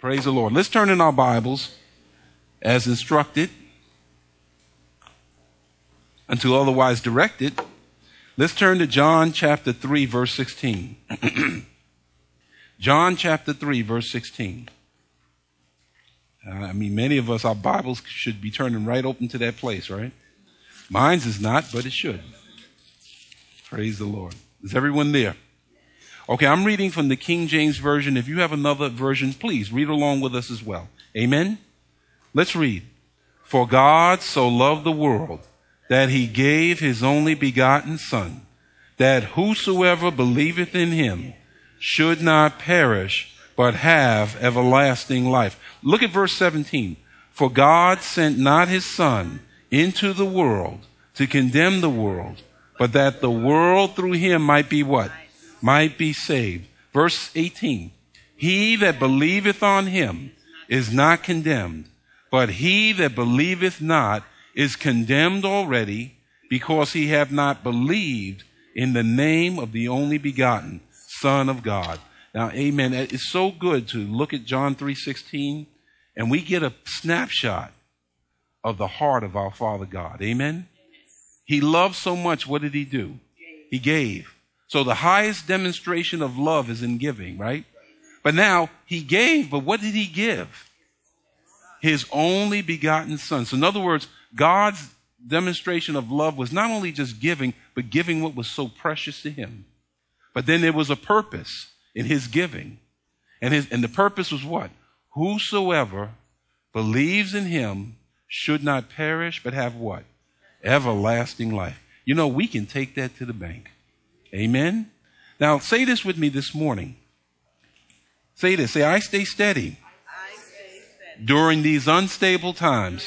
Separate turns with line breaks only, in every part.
Praise the Lord. Let's turn in our Bibles as instructed until otherwise directed. Let's turn to John chapter 3, verse 16. John chapter 3, verse 16. Many of us, our Bibles should be turning right open to that place, right? Mine's is not, but it should. Praise the Lord. Is everyone there? Okay, I'm reading from the King James Version. If you have another version, please read along with us as well. Amen? Let's read. For God so loved the world that he gave his only begotten Son, that whosoever believeth in him should not perish, but have everlasting life. Look at verse 17. For God sent not his Son into the world to condemn the world, but that the world through him might be what? Might be saved. Verse 18. He that believeth on him is not condemned, but he that believeth not is condemned already, because he hath not believed in the name of the only begotten Son of God. Now, amen. It's so good to look at John 3:16, and we get a snapshot of the heart of our Father God. Amen. He loved so much. What did he do? He gave. So the highest demonstration of love is in giving, right? But now he gave, but what did he give? His only begotten Son. So in other words, God's demonstration of love was not only just giving, but giving what was so precious to him. But then there was a purpose in his giving. And the purpose was what? Whosoever believes in him should not perish, but have what? Everlasting life. You know, we can take that to the bank. Amen? Now, say this with me this morning. Say this. Say, I stay steady during these unstable times,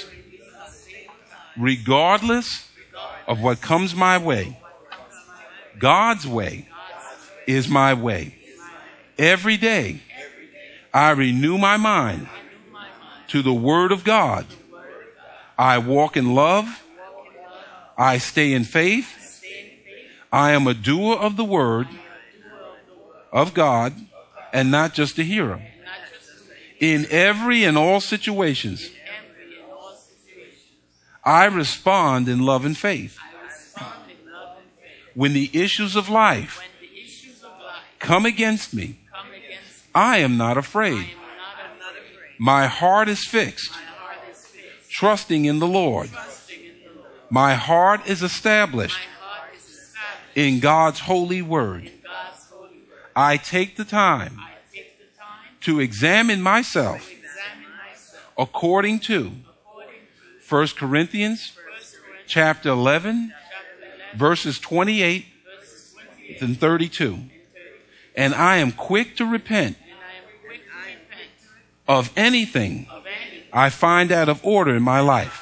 regardless of what comes my way. God's way is my way. Every day, I renew my mind to the Word of God. I walk in love. I stay in faith. I am a doer of the Word of God and not just a hearer. In every and all situations, I respond in love and faith. When the issues of life come against me, I am not afraid. My heart is fixed, trusting in the Lord. My heart is established in God's holy word. I take the time to examine myself according to 1 Corinthians chapter 11, verses 28 and 32. And I am quick to repent of anything I find out of order in my life.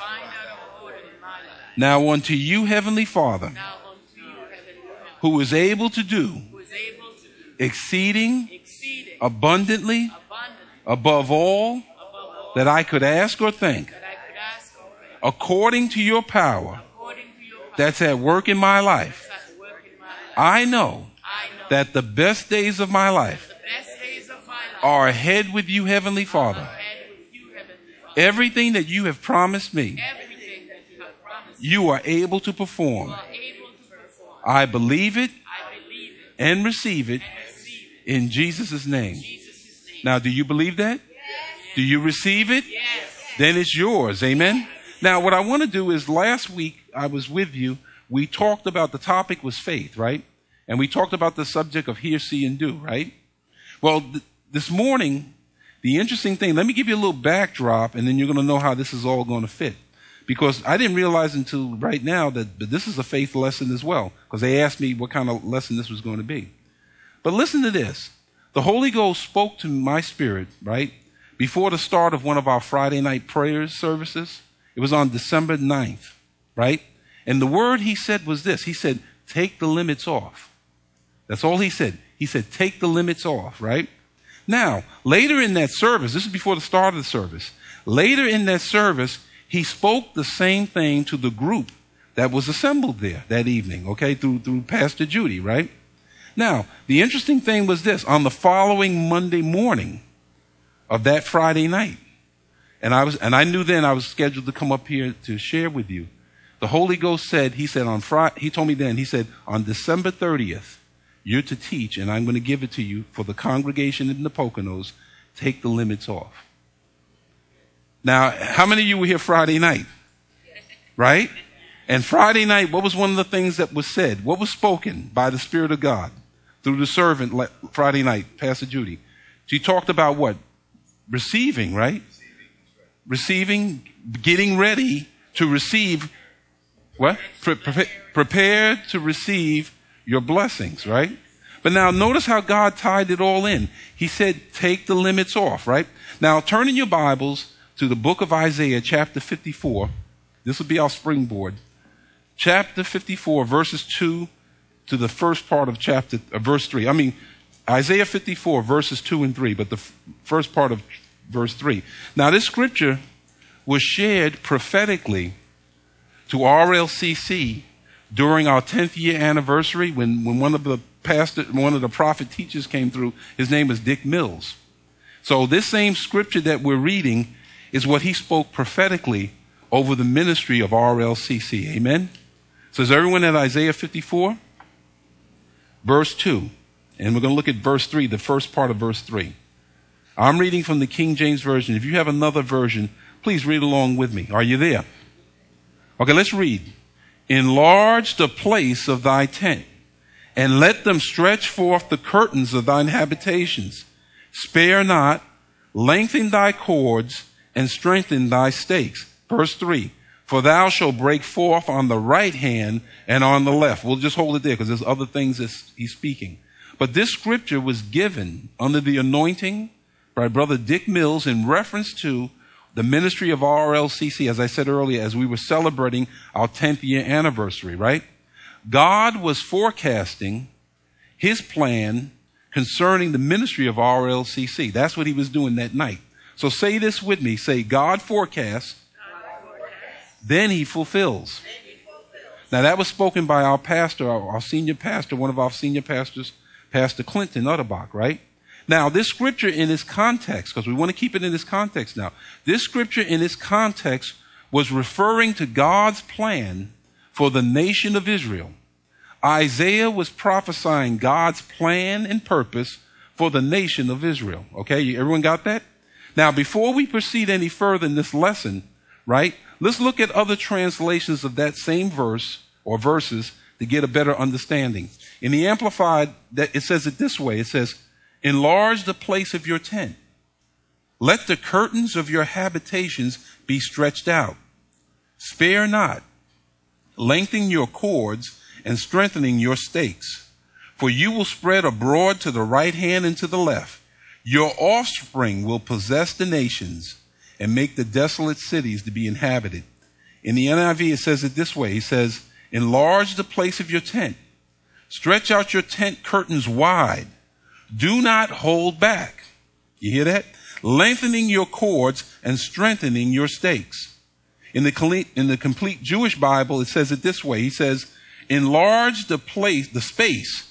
Now unto you, Heavenly Father, who is able to do exceeding abundantly above all that I could ask or think, according to your power that's at work in my life. I know that the best days of my life are ahead with you, Heavenly Father. Everything that you have promised me, you are able to perform. I believe it and receive it in Jesus' name. Now, do you believe that? Do you receive it? Then it's yours. Amen. Now, what I want to do is, last week I was with you. We talked about, the topic was faith, right? And we talked about the subject of hear, see, and do, right? Well, this morning, the interesting thing, let me give you a little backdrop, and then you're going to know how this is all going to fit. Because I didn't realize until right now that this is a faith lesson as well, because they asked me what kind of lesson this was going to be. But listen to this. The Holy Ghost spoke to my spirit, right, before the start of one of our Friday night prayer services. It was on December 9th, right? And the word he said was this. He said, take the limits off. That's all he said. He said, take the limits off, right? Now, later in that service, this is before the start of the service, later in that service, he spoke the same thing to the group that was assembled there that evening, okay, through Pastor Judy, right? Now, the interesting thing was this. On the following Monday morning, of that Friday night. And I knew then I was scheduled to come up here to share with you. The Holy Ghost said, he told me then, he said, on December 30th, you're to teach, and I'm going to give it to you for the congregation in the Poconos. Take the limits off. Now, how many of you were here Friday night? Right? And Friday night, what was one of the things that was said? What was spoken by the Spirit of God through the servant Friday night, Pastor Judy? She talked about what? Receiving, right? Receiving, getting ready to receive what? Prepare to receive your blessings, right? But now notice how God tied it all in. He said, take the limits off, right? Now turn in your Bibles to the book of Isaiah, chapter 54. This will be our springboard. Chapter 54, verses 2 to the first part of verse 3. I mean, Isaiah 54, verses 2 and 3, but the first part of verse 3. Now this scripture was shared prophetically to RLCC during our 10th year anniversary when one of the prophet teachers came through. His name was Dick Mills. So this same scripture that we're reading is what he spoke prophetically over the ministry of RLCC. Amen? So is everyone at Isaiah 54? Verse 2. And we're going to look at verse 3, the first part of verse 3. I'm reading from the King James Version. If you have another version, please read along with me. Are you there? Okay, let's read. Enlarge the place of thy tent, and let them stretch forth the curtains of thine habitations. Spare not, lengthen thy cords, and strengthen thy stakes. Verse 3, for thou shalt break forth on the right hand and on the left. We'll just hold it there because there's other things that he's speaking. But this scripture was given under the anointing by Brother Dick Mills in reference to the ministry of RLCC, as I said earlier, as we were celebrating our 10th year anniversary, right? God was forecasting his plan concerning the ministry of RLCC. That's what he was doing that night. So say this with me. Say, God forecasts, then he fulfills. Now that was spoken by our pastor, our senior pastor, one of our senior pastors, Pastor Clinton Utterbach, right? Now, this scripture in its context, because we want to keep it in its context now, this scripture in its context was referring to God's plan for the nation of Israel. Isaiah was prophesying God's plan and purpose for the nation of Israel. Okay, everyone got that? Now, before we proceed any further in this lesson, right, let's look at other translations of that same verse or verses to get a better understanding. In the Amplified, it says it this way. It says, enlarge the place of your tent. Let the curtains of your habitations be stretched out. Spare not, lengthening your cords and strengthening your stakes. For you will spread abroad to the right hand and to the left. Your offspring will possess the nations and make the desolate cities to be inhabited. In the NIV, it says it this way. He says, enlarge the place of your tent. Stretch out your tent curtains wide. Do not hold back. You hear that? Lengthening your cords and strengthening your stakes. In the complete Jewish Bible, it says it this way. He says, enlarge the space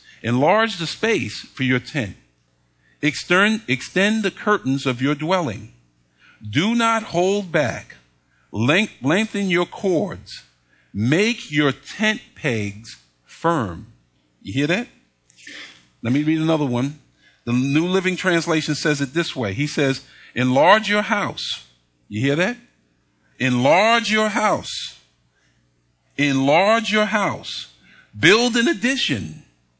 for your tent. Extend the curtains of your dwelling. Do not hold back. Lengthen your cords. Make your tent pegs firm. You hear that? Let me read another one. The New Living Translation says it this way. He says, enlarge your house. You hear that? Enlarge your house. Enlarge your house. Build an addition.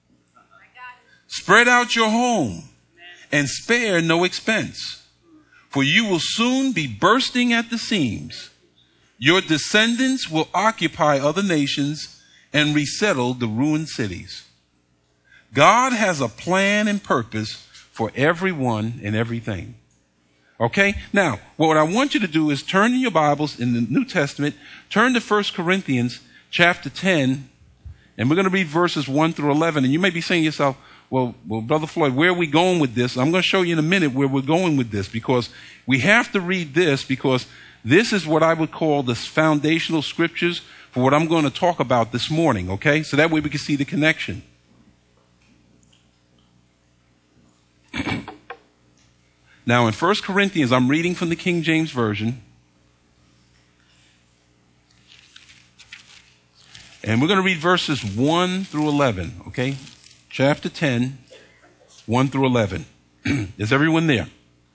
Spread out your home and spare no expense. For you will soon be bursting at the seams. Your descendants will occupy other nations and resettle the ruined cities. God has a plan and purpose for everyone and everything. Okay? Now, what I want you to do is turn in your Bibles in the New Testament, turn to 1 Corinthians chapter 10, and we're going to read verses 1 through 11. And you may be saying to yourself, well, Brother Floyd, where are we going with this? I'm going to show you in a minute where we're going with this, because we have to read this, because this is what I would call the foundational scriptures for what I'm going to talk about this morning, okay? So that way we can see the connection. Now in 1 Corinthians, I'm reading from the King James Version. And we're going to read verses 1 through 11, okay? Chapter 10, 1 through 11. Is everyone there?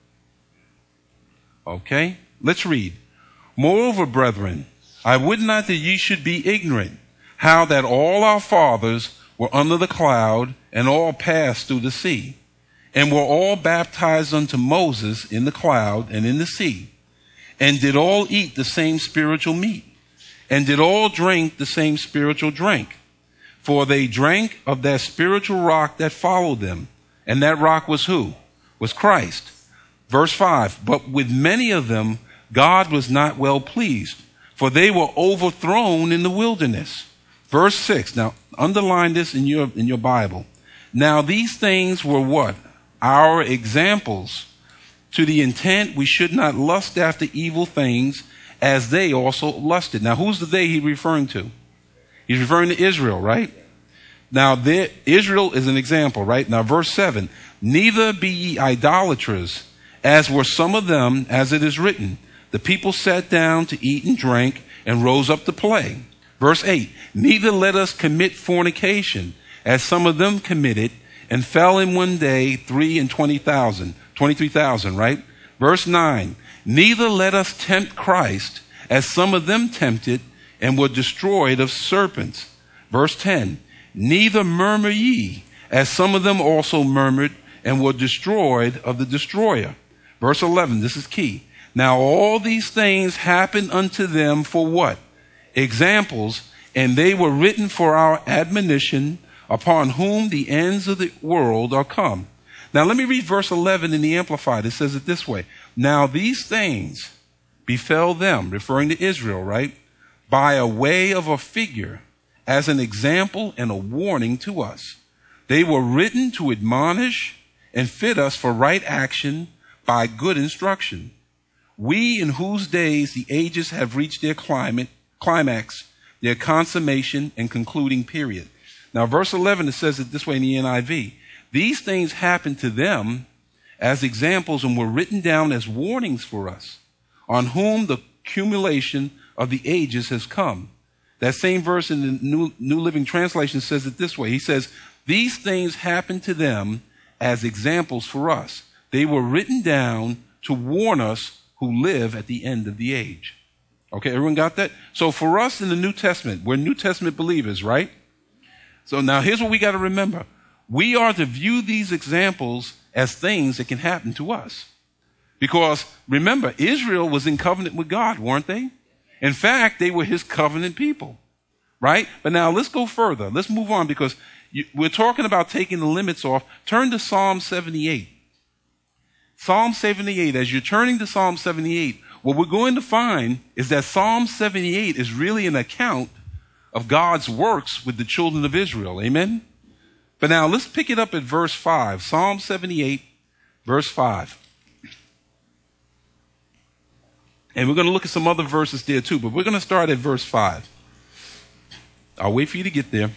Okay, let's read. Moreover, brethren, I would not that ye should be ignorant, how that all our fathers were under the cloud, and all passed through the sea, and were all baptized unto Moses in the cloud and in the sea, and did all eat the same spiritual meat, and did all drink the same spiritual drink. For they drank of that spiritual rock that followed them, and that rock was who? Was Christ. Verse 5, but with many of them God was not well pleased, for they were overthrown in the wilderness. Verse 6, now underline this in your Bible. Now these things were what? Our examples, to the intent we should not lust after evil things, as they also lusted. Now who's the they he referring to? He's referring to Israel, right? Now Israel is an example, right? Now verse 7, neither be ye idolaters, as were some of them, as it is written, the people sat down to eat and drink, and rose up to play. Verse 8, neither let us commit fornication, as some of them committed, and fell in one day 23,000, right? Verse 9, neither let us tempt Christ, as some of them tempted, and were destroyed of serpents. Verse 10, neither murmur ye, as some of them also murmured, and were destroyed of the destroyer. Verse 11, this is key. Now all these things happened unto them for what? Examples, and they were written for our admonition, upon whom the ends of the world are come. Now let me read verse 11 in the Amplified. It says it this way. Now these things befell them, referring to Israel, right? By a way of a figure, as an example and a warning to us. They were written to admonish and fit us for right action by good instruction. We, in whose days the ages have reached their climax, their consummation and concluding period. Now, verse 11, it says it this way in the NIV. These things happened to them as examples and were written down as warnings for us, on whom the accumulation of the ages has come. That same verse in the New Living Translation says it this way. He says, these things happened to them as examples for us. They were written down to warn us who live at the end of the age. Okay, everyone got that? So for us in the New Testament, we're New Testament believers, right? So now here's what we got to remember. We are to view these examples as things that can happen to us. Because remember, Israel was in covenant with God, weren't they? In fact, they were his covenant people, right? But now let's go further. Let's move on because we're talking about taking the limits off. Turn to Psalm 78. Psalm 78, as you're turning to Psalm 78, what we're going to find is that Psalm 78 is really an account of God's works with the children of Israel. Amen? But now let's pick it up at verse 5. Psalm 78, verse 5. And we're going to look at some other verses there too, but we're going to start at verse 5. I'll wait for you to get there.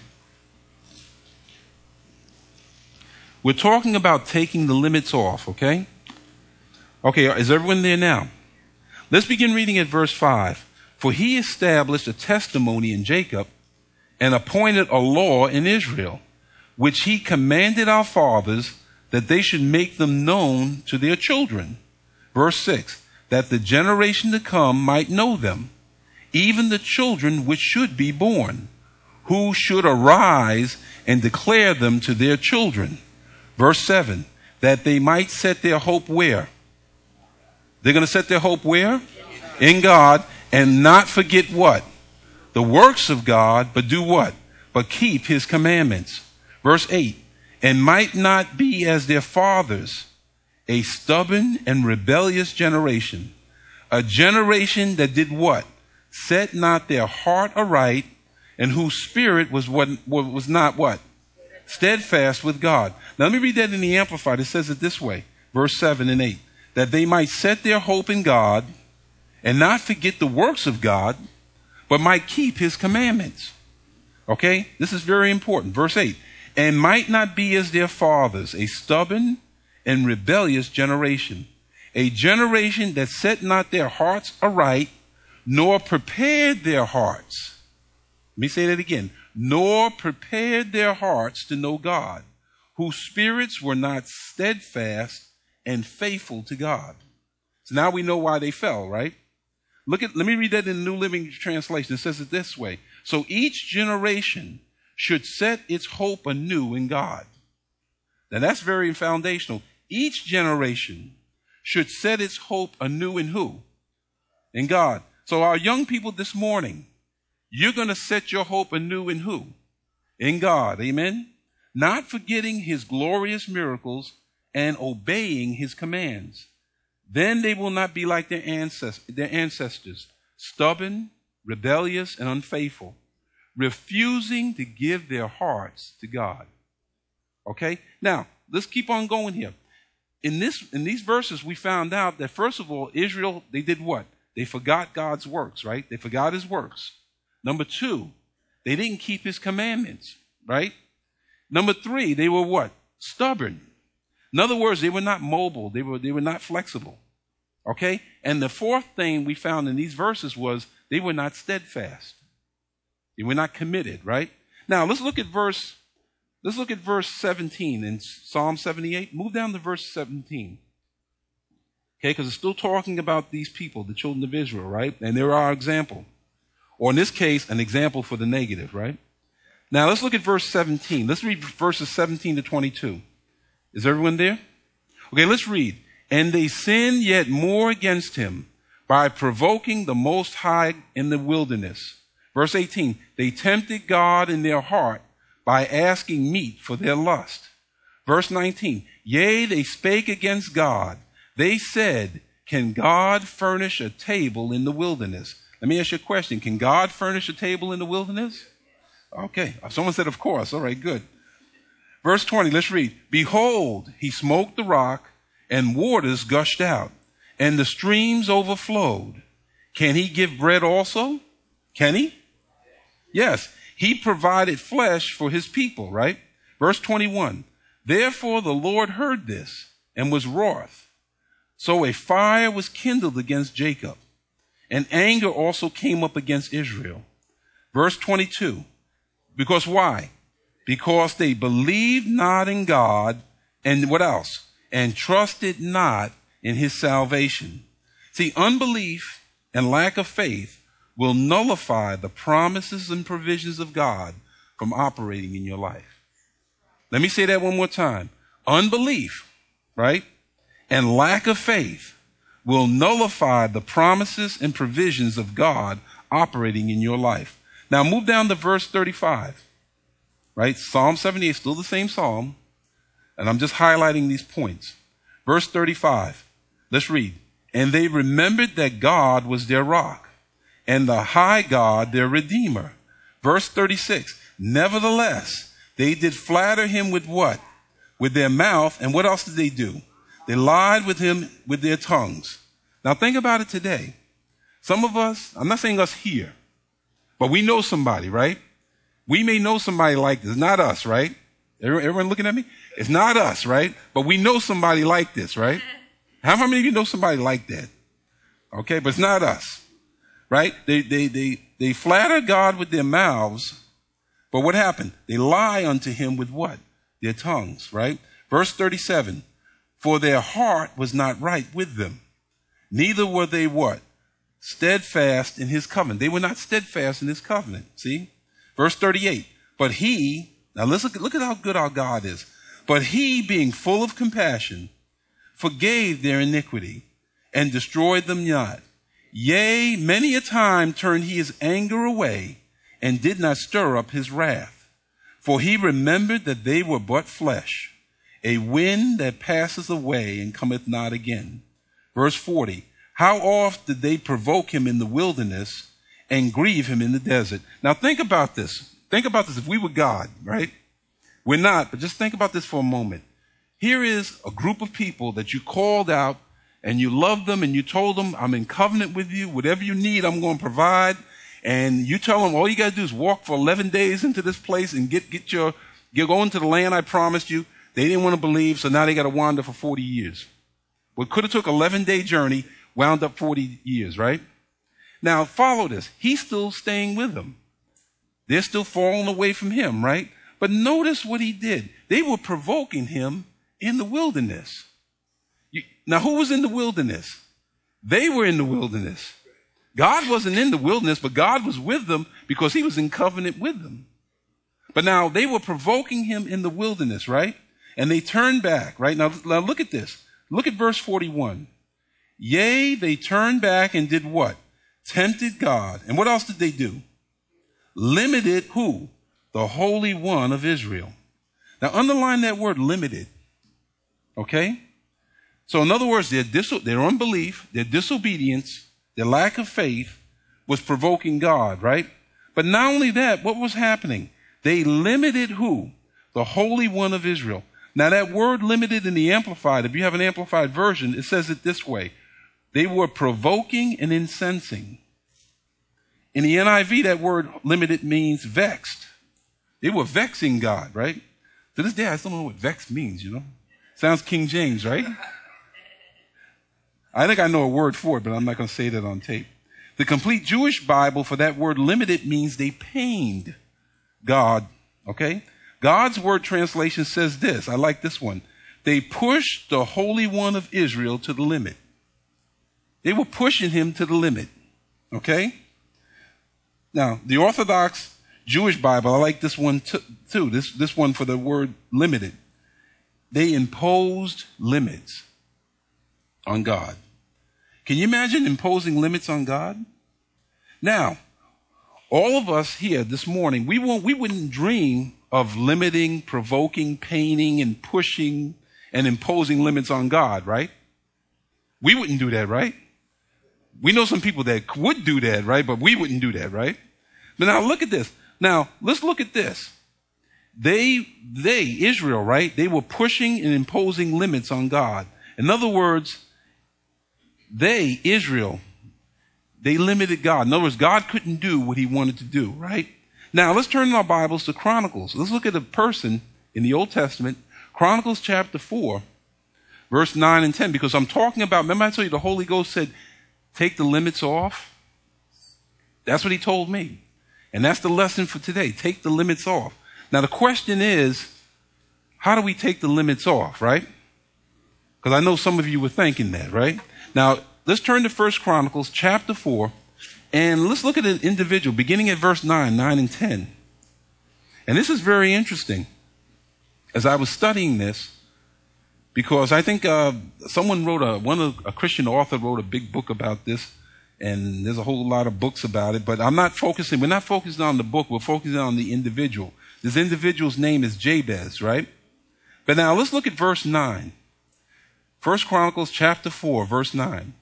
We're talking about taking the limits off, okay? Okay, is everyone there now? Let's begin reading at verse 5. For he established a testimony in Jacob and appointed a law in Israel, which he commanded our fathers that they should make them known to their children. Verse 6, that the generation to come might know them, even the children which should be born, who should arise and declare them to their children. Verse 7, that they might set their hope where? They're going to set their hope where? In God, and not forget what? The works of God, but do what? But keep his commandments. Verse 8, and might not be as their fathers, a stubborn and rebellious generation, a generation that did what? Set not their heart aright, and whose spirit was not what? Steadfast with God. Now let me read that in the Amplified. It says it this way, verse 7 and 8. That they might set their hope in God and not forget the works of God, but might keep his commandments. Okay? This is very important. Verse 8. And might not be as their fathers, a stubborn and rebellious generation, A generation that set not their hearts aright, nor prepared their hearts. Let me say that again. Nor prepared their hearts to know God, whose spirits were not steadfast and faithful to God. So now we know why they fell, right? Let me read that in the New Living Translation. It says it this way. So each generation should set its hope anew in God. Now that's very foundational. Each generation should set its hope anew in who? In God. So our young people this morning, you're going to set your hope anew in who? In God. Amen? Not forgetting his glorious miracles and obeying his commands. Then they will not be like their ancestors, stubborn, rebellious, and unfaithful, refusing to give their hearts to God. Okay? Now, let's keep on going here. In these verses, we found out that, first of all, Israel, they did what? They forgot God's works, right? They forgot his works. Number two, they didn't keep his commandments, right? Number three, they were what? Stubborn. In other words, they were not mobile. They were not flexible. Okay? And the fourth thing we found in these verses was they were not steadfast. They were not committed, right? Now, let's look at verse 17 in Psalm 78. Move down to verse 17. Okay, because it's still talking about these people, the children of Israel, right? And they're our example. Or in this case, an example for the negative, right? Now, let's look at verse 17. Let's read verses 17 to 22. Is everyone there? Okay, let's read. And they sinned yet more against him by provoking the Most High in the wilderness. Verse 18. They tempted God in their heart by asking meat for their lust. Verse 19. Yea, they spake against God. They said, can God furnish a table in the wilderness? Let me ask you a question. Can God furnish a table in the wilderness? Okay. Someone said, of course. All right, good. Verse 20, let's read. Behold, he smote the rock, and waters gushed out, and the streams overflowed. Can he give bread also? Can he? Yes. He provided flesh for his people, right? Verse 21. Therefore the Lord heard this and was wroth. So a fire was kindled against Jacob, and anger also came up against Israel. Verse 22. Because why? Because they believed not in God, and what else? And trusted not in his salvation. See, unbelief and lack of faith will nullify the promises and provisions of God from operating in your life. Let me say that one more time. Unbelief, right, and lack of faith will nullify the promises and provisions of God operating in your life. Now move down to verse 35, right? Psalm 78, still the same psalm, and I'm just highlighting these points. Verse 35, let's read. And they remembered that God was their rock, and the high God their redeemer. Verse 36, nevertheless, they did flatter him with what? With their mouth, and what else did they do? They lied with him with their tongues. Now think about it today. Some of us, I'm not saying us here, but we know somebody, right? We may know somebody like this. Not us, right? Everyone looking at me? It's not us, right? But we know somebody like this, right? How many of you know somebody like that? Okay, but it's not us, right? They flatter God with their mouths, but what happened? They lie unto him with what? Their tongues, right? Verse 37, for their heart was not right with them, neither were they what? Steadfast in his covenant. They were not steadfast in his covenant, see? Verse 38, but he, now let's look at how good our God is. But he, being full of compassion, forgave their iniquity and destroyed them not. Yea, many a time turned he his anger away and did not stir up his wrath. For he remembered that they were but flesh, a wind that passes away and cometh not again. Verse 40, how oft did they provoke him in the wilderness and grieve him in the desert? Now think about this. Think about this. If we were God, right? We're not, but just think about this for a moment. Here is a group of people that you called out and you loved them and you told them, I'm in covenant with you. Whatever you need, I'm going to provide. And you tell them all you got to do is walk for 11 days into this place and go into the land I promised you. They didn't want to believe, so now they got to wander for 40 years. What could have took 11-day journey wound up 40 years, right? Now, follow this. He's still staying with them. They're still falling away from him, right? But notice what he did. They were provoking him in the wilderness. Now, who was in the wilderness? They were in the wilderness. God wasn't in the wilderness, but God was with them because he was in covenant with them. But now they were provoking him in the wilderness, right? And they turned back, right? Now look at this. Look at verse 41. Yea, they turned back and did what? Tempted God. And what else did they do? Limited who? The Holy One of Israel. Now underline that word limited. Okay? So in other words, their unbelief, their disobedience, their lack of faith was provoking God, right? But not only that, what was happening? They limited who? The Holy One of Israel. Now that word limited in the Amplified, if you have an Amplified version, it says it this way. They were provoking and incensing. In the NIV, that word limited means vexed. They were vexing God, right? To this day, I still don't know what vexed means, you know? Sounds King James, right? I think I know a word for it, but I'm not going to say that on tape. The complete Jewish Bible for that word limited means they pained God, okay? God's word translation says this. I like this one. They pushed the Holy One of Israel to the limit. They were pushing him to the limit, okay? Now, the Orthodox Jewish Bible, I like this one too. This one for the word limited. They imposed limits on God. Can you imagine imposing limits on God? Now, all of us here this morning, we wouldn't dream of limiting, provoking, paining, and pushing and imposing limits on God, right? We wouldn't do that, right? We know some people that would do that, right? But we wouldn't do that, right? But now look at this. Now, let's look at this. They, Israel, right? They were pushing and imposing limits on God. In other words, they, Israel, they limited God. In other words, God couldn't do what he wanted to do, right? Now, let's turn our Bibles to Chronicles. Let's look at a person in the Old Testament, Chronicles chapter 4, verse 9 and 10, because I'm talking about, remember I told you the Holy Ghost said, take the limits off? That's what he told me. And that's the lesson for today. Take the limits off. Now, the question is, how do we take the limits off, right? Because I know some of you were thinking that, right? Now, let's turn to 1 Chronicles chapter 4, and let's look at an individual, beginning at verse 9 and 10. And this is very interesting. As I was studying this, because I think someone wrote a Christian author wrote a big book about this, and there's a whole lot of books about it, but we're not focusing on the book, we're focusing on the individual. This individual's name is Jabez, right? But now let's look at verse 9. 1 Chronicles chapter 4, verse 9.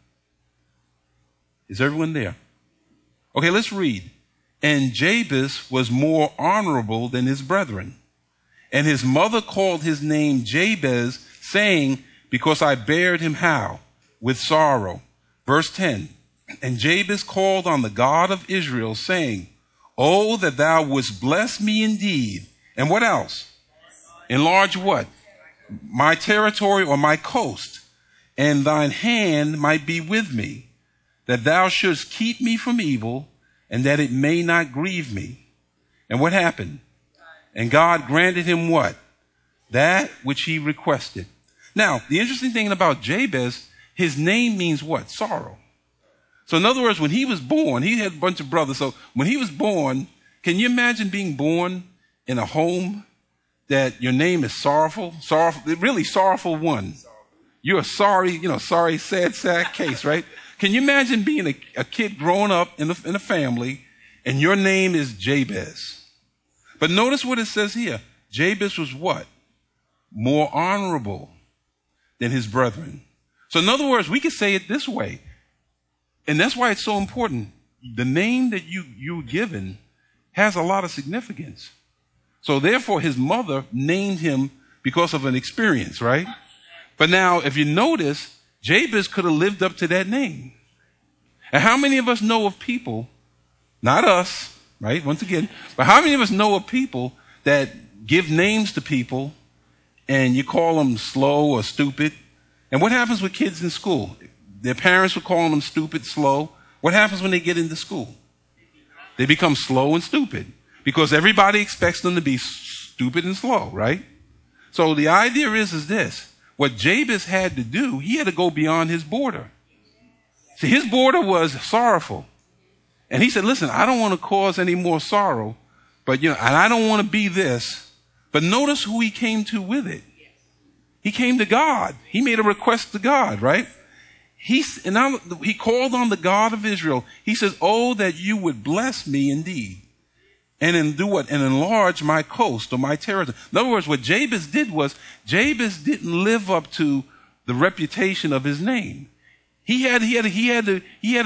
Is everyone there? Okay, let's read. And Jabez was more honorable than his brethren. And his mother called his name Jabez, saying, because I bared him how? With sorrow. Verse 10. And Jabez called on the God of Israel, saying, oh, that thou wouldst bless me indeed. And what else? Enlarge what? My territory or my coast. And thine hand might be with me, that thou shouldst keep me from evil, and that it may not grieve me. And what happened? And God granted him what? That which he requested. Now, the interesting thing about Jabez, his name means what? Sorrow. So in other words, when he was born, he had a bunch of brothers. So when he was born, can you imagine being born in a home that your name is sorrowful? Sorrowful, really sorrowful one. You're a sorry, sad sack case, right? Can you imagine being a kid growing up in a family and your name is Jabez? But notice what it says here. Jabez was what? More honorable than his brethren. So in other words, we could say it this way. And that's why it's so important. The name that you're given has a lot of significance. So therefore, his mother named him because of an experience, right? But now, if you notice, Jabez could have lived up to that name. And how many of us know of people, not us, right? Once again, but how many of us know of people that give names to people and you call them slow or stupid And what happens with kids in school? Their parents were calling them stupid, slow. What happens when they get into school? They become slow and stupid because everybody expects them to be stupid and slow, right? So the idea is this. What Jabez had to do, he had to go beyond his border. See, his border was sorrowful. And he said, listen, I don't want to cause any more sorrow, but, and I don't want to be this. But notice who he came to with it. He came to God. He made a request to God, right? He called on the God of Israel. He says, oh, that you would bless me indeed. And do what? And enlarge my coast or my territory. In other words, what Jabez did was, Jabez didn't live up to the reputation of his name. He had to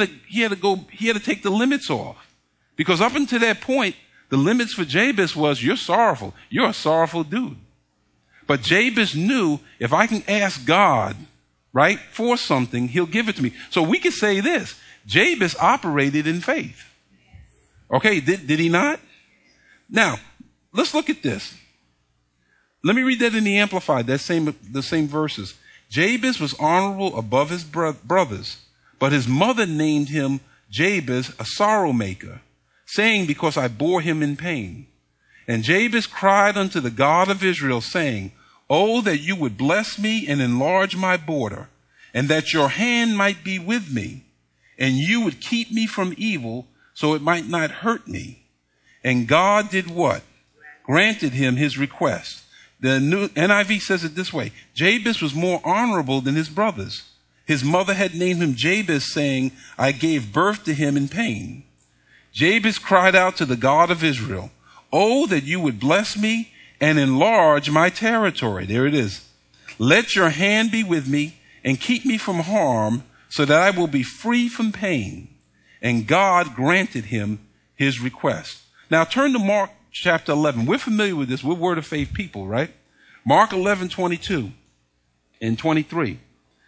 take the limits off. Because up until that point, the limits for Jabez was, you're sorrowful. You're a sorrowful dude. But Jabez knew, if I can ask God, right, for something, he'll give it to me. So we could say this, Jabez operated in faith. Okay, did he not? Now, let's look at this. Let me read that in the Amplified, the same verses. Jabez was honorable above his brothers, but his mother named him Jabez, a sorrow maker, saying, because I bore him in pain. And Jabez cried unto the God of Israel, saying, oh, that you would bless me and enlarge my border, and that your hand might be with me, and you would keep me from evil, so it might not hurt me. And God did what? Granted him his request. The new NIV says it this way. Jabez was more honorable than his brothers. His mother had named him Jabez, saying, I gave birth to him in pain. Jabez cried out to the God of Israel, oh, that you would bless me and enlarge my territory. There it is. Let your hand be with me and keep me from harm, so that I will be free from pain. And God granted him his request. Now turn to Mark chapter 11. We're familiar with this. We're Word of Faith people, right? Mark 11:22 and 23.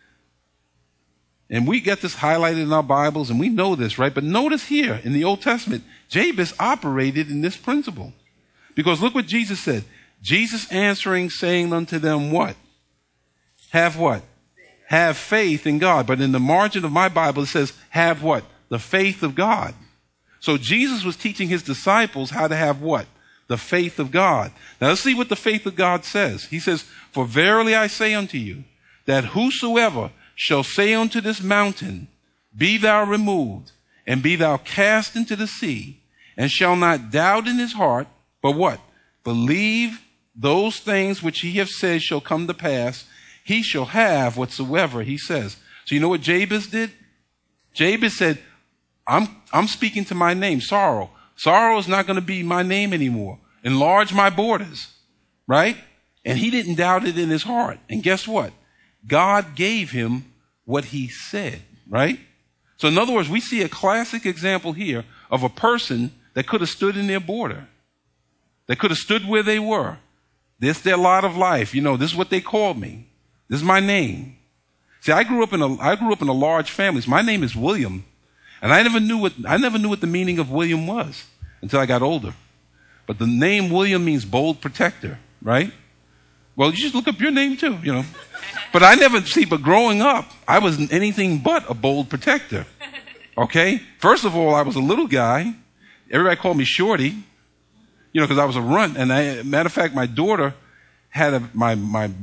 And we get this highlighted in our Bibles, and we know this, right? But notice here in the Old Testament, Jabez operated in this principle. Because look what Jesus said. Jesus answering, saying unto them what? Have what? Have faith in God. But in the margin of my Bible, it says, have what? The faith of God. So Jesus was teaching his disciples how to have what? The faith of God. Now let's see what the faith of God says. He says, for verily I say unto you, that whosoever shall say unto this mountain, be thou removed, and be thou cast into the sea, and shall not doubt in his heart, but what? Believe those things which he hath said shall come to pass, he shall have whatsoever he says. So you know what Jabez did? Jabez said, I'm speaking to my name, sorrow. Sorrow is not going to be my name anymore. Enlarge my borders, right? And he didn't doubt it in his heart. And guess what? God gave him what he said, right? So in other words, we see a classic example here of a person that could have stood in their border. They could have stood where they were. This is their lot of life. This is what they called me. This is my name. See, I grew up in a large family. So my name is William. And I never knew what the meaning of William was until I got older. But the name William means bold protector, right? Well, you just look up your name too, But but growing up, I wasn't anything but a bold protector. Okay? First of all, I was a little guy. Everybody called me Shorty, because I was a runt. And matter of fact, my daughter had my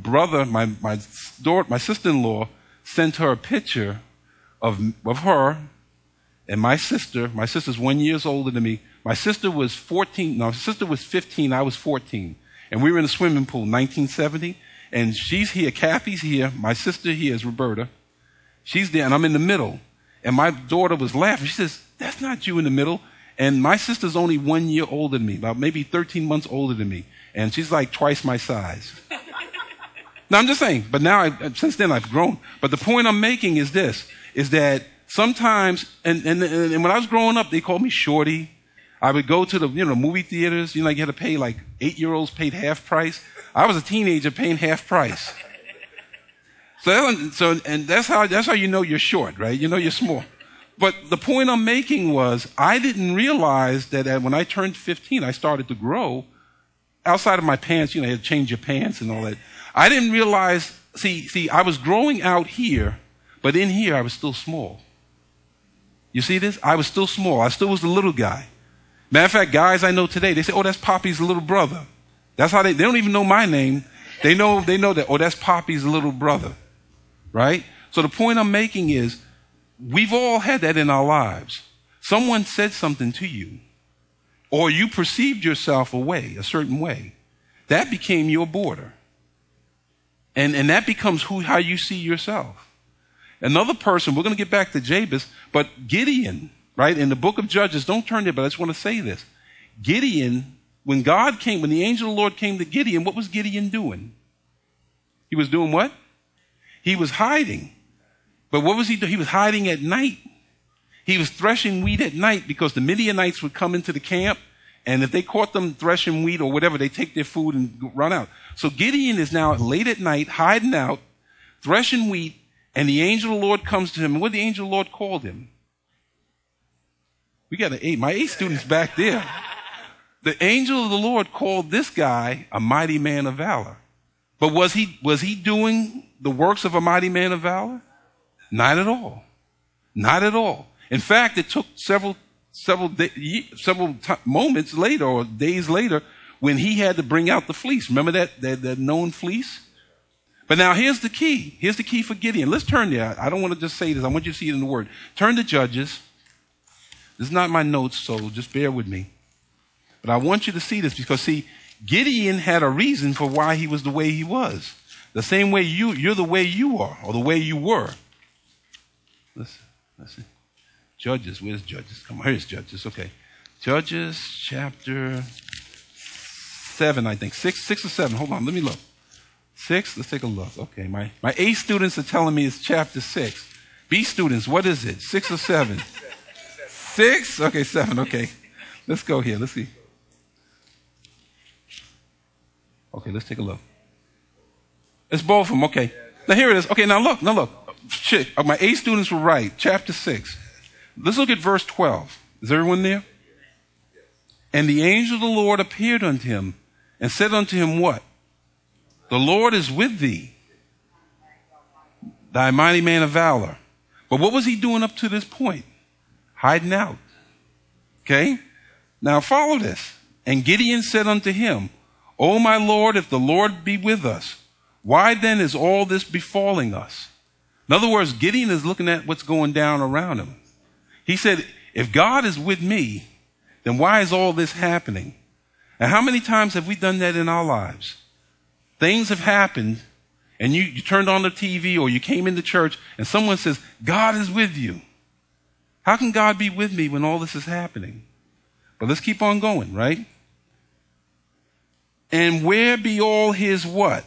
sister-in-law sent her a picture of her and my sister. My sister's 1 year older than me. My sister was 14. No, my sister was 15. I was 14. And we were in a swimming pool, 1970. And she's here. Kathy's here. My sister here is Roberta. She's there, and I'm in the middle. And my daughter was laughing. She says, that's not you in the middle. And my sister's only 1 year older than me, about maybe 13 months older than me. And she's like twice my size. Now, I'm just saying. But now, since then, I've grown. But the point I'm making is this, is that sometimes, and when I was growing up, they called me Shorty. I would go to the, movie theaters. You had to pay 8-year-olds paid half price. I was a teenager paying half price. So that's how you're short, right? You're small. But the point I'm making was I didn't realize that when I turned 15, I started to grow outside of my pants. You had to change your pants and all that. I didn't realize see, I was growing out here, but in here I was still small. You see this? I was still small. I still was the little guy. Matter of fact, guys I know today, they say, oh, that's Poppy's little brother. That's how they don't even know my name. They know that, oh, that's Poppy's little brother. Right? So the point I'm making is, we've all had that in our lives. Someone said something to you, or you perceived yourself a certain way. That became your border. And that becomes how you see yourself. Another person, we're going to get back to Jabez, but Gideon, right? In the book of Judges, don't turn there, but I just want to say this. Gideon, when the angel of the Lord came to Gideon, what was Gideon doing? He was doing what? He was hiding. But what was he doing? He was hiding at night. He was threshing wheat at night because the Midianites would come into the camp, and if they caught them threshing wheat or whatever, they take their food and run out. So Gideon is now late at night, hiding out, threshing wheat, and the angel of the Lord comes to him. And what did the angel of the Lord called him? We got an A. My A student's back there. The angel of the Lord called this guy a mighty man of valor. But was he doing the works of a mighty man of valor? Not at all. Not at all. In fact, it took several moments later or days later when he had to bring out the fleece. Remember that known fleece? But now here's the key. Here's the key for Gideon. Let's turn there. I don't want to just say this. I want you to see it in the Word. Turn to Judges. This is not my notes, so just bear with me. But I want you to see this because, see, Gideon had a reason for why he was the way he was. The same way you're the way you are, or the way you were. Listen. Judges, where's Judges? Come on, here's Judges. Okay. Judges chapter 7, I think. 6 or 7. Hold on, let me look. 6, let's take a look. Okay, my A students are telling me it's chapter 6. B students, what is it? 6 or 7? 6? Okay, 7, okay. Let's go here, let's see. Okay, let's take a look. It's both of them, okay. Now here it is. Okay, now look. Shit, my A students were right. Chapter 6. Let's look at verse 12. Is everyone there? And the angel of the Lord appeared unto him and said unto him what? The Lord is with thee, thy mighty man of valor. But what was he doing up to this point? Hiding out. Okay? Now follow this. And Gideon said unto him, O my Lord, if the Lord be with us, why then is all this befalling us? In other words, Gideon is looking at what's going down around him. He said, if God is with me, then why is all this happening? And how many times have we done that in our lives? Things have happened, and you turned on the TV or you came into church, and someone says, God is with you. How can God be with me when all this is happening? But let's keep on going, right? And where be all his what?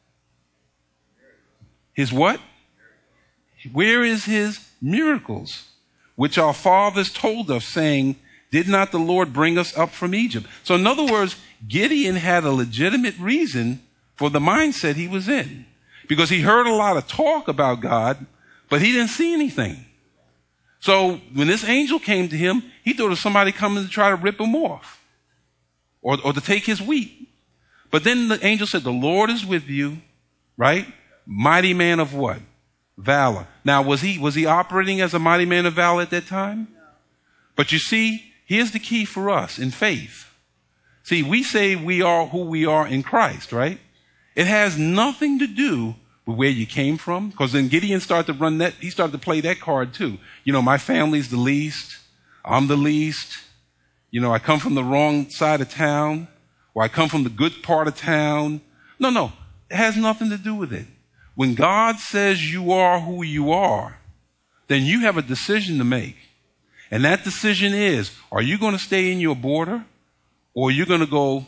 His what? Where is his miracles, which our fathers told us, saying, did not the Lord bring us up from Egypt? So in other words, Gideon had a legitimate reason for the mindset he was in. Because he heard a lot of talk about God, but he didn't see anything. So when this angel came to him, he thought it was somebody coming to try to rip him off or to take his wheat. But then the angel said, the Lord is with you, right? Mighty man of what? Valor. Now, was he operating as a mighty man of valor at that time? No. But you see, here's the key for us in faith. See, we say we are who we are in Christ, right? It has nothing to do with where you came from, because then Gideon started to play that card too. You know, my family's the least. I'm the least. You know, I come from the wrong side of town, or I come from the good part of town. No. It has nothing to do with it. When God says you are who you are, then you have a decision to make. And that decision is, are you going to stay in your border, or you're going to go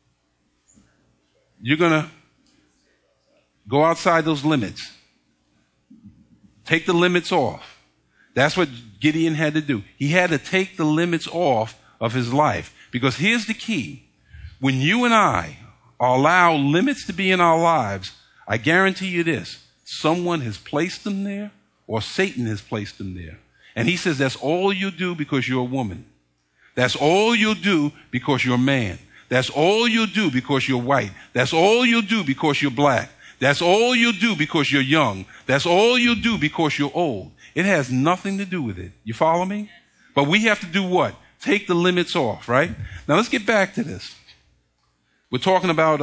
outside those limits? Take the limits off. That's what Gideon had to do. He had to take the limits off of his life. Because here's the key. When you and I allow limits to be in our lives, I guarantee you this, someone has placed them there, or Satan has placed them there. And he says that's all you do because you're a woman. That's all you'll do because you're a man. That's all you'll do because you're white. That's all you'll do because you're black. That's all you do because you're young. That's all you do because you're old. It has nothing to do with it. You follow me? But we have to do what? Take the limits off, right? Now let's get back to this. We were talking about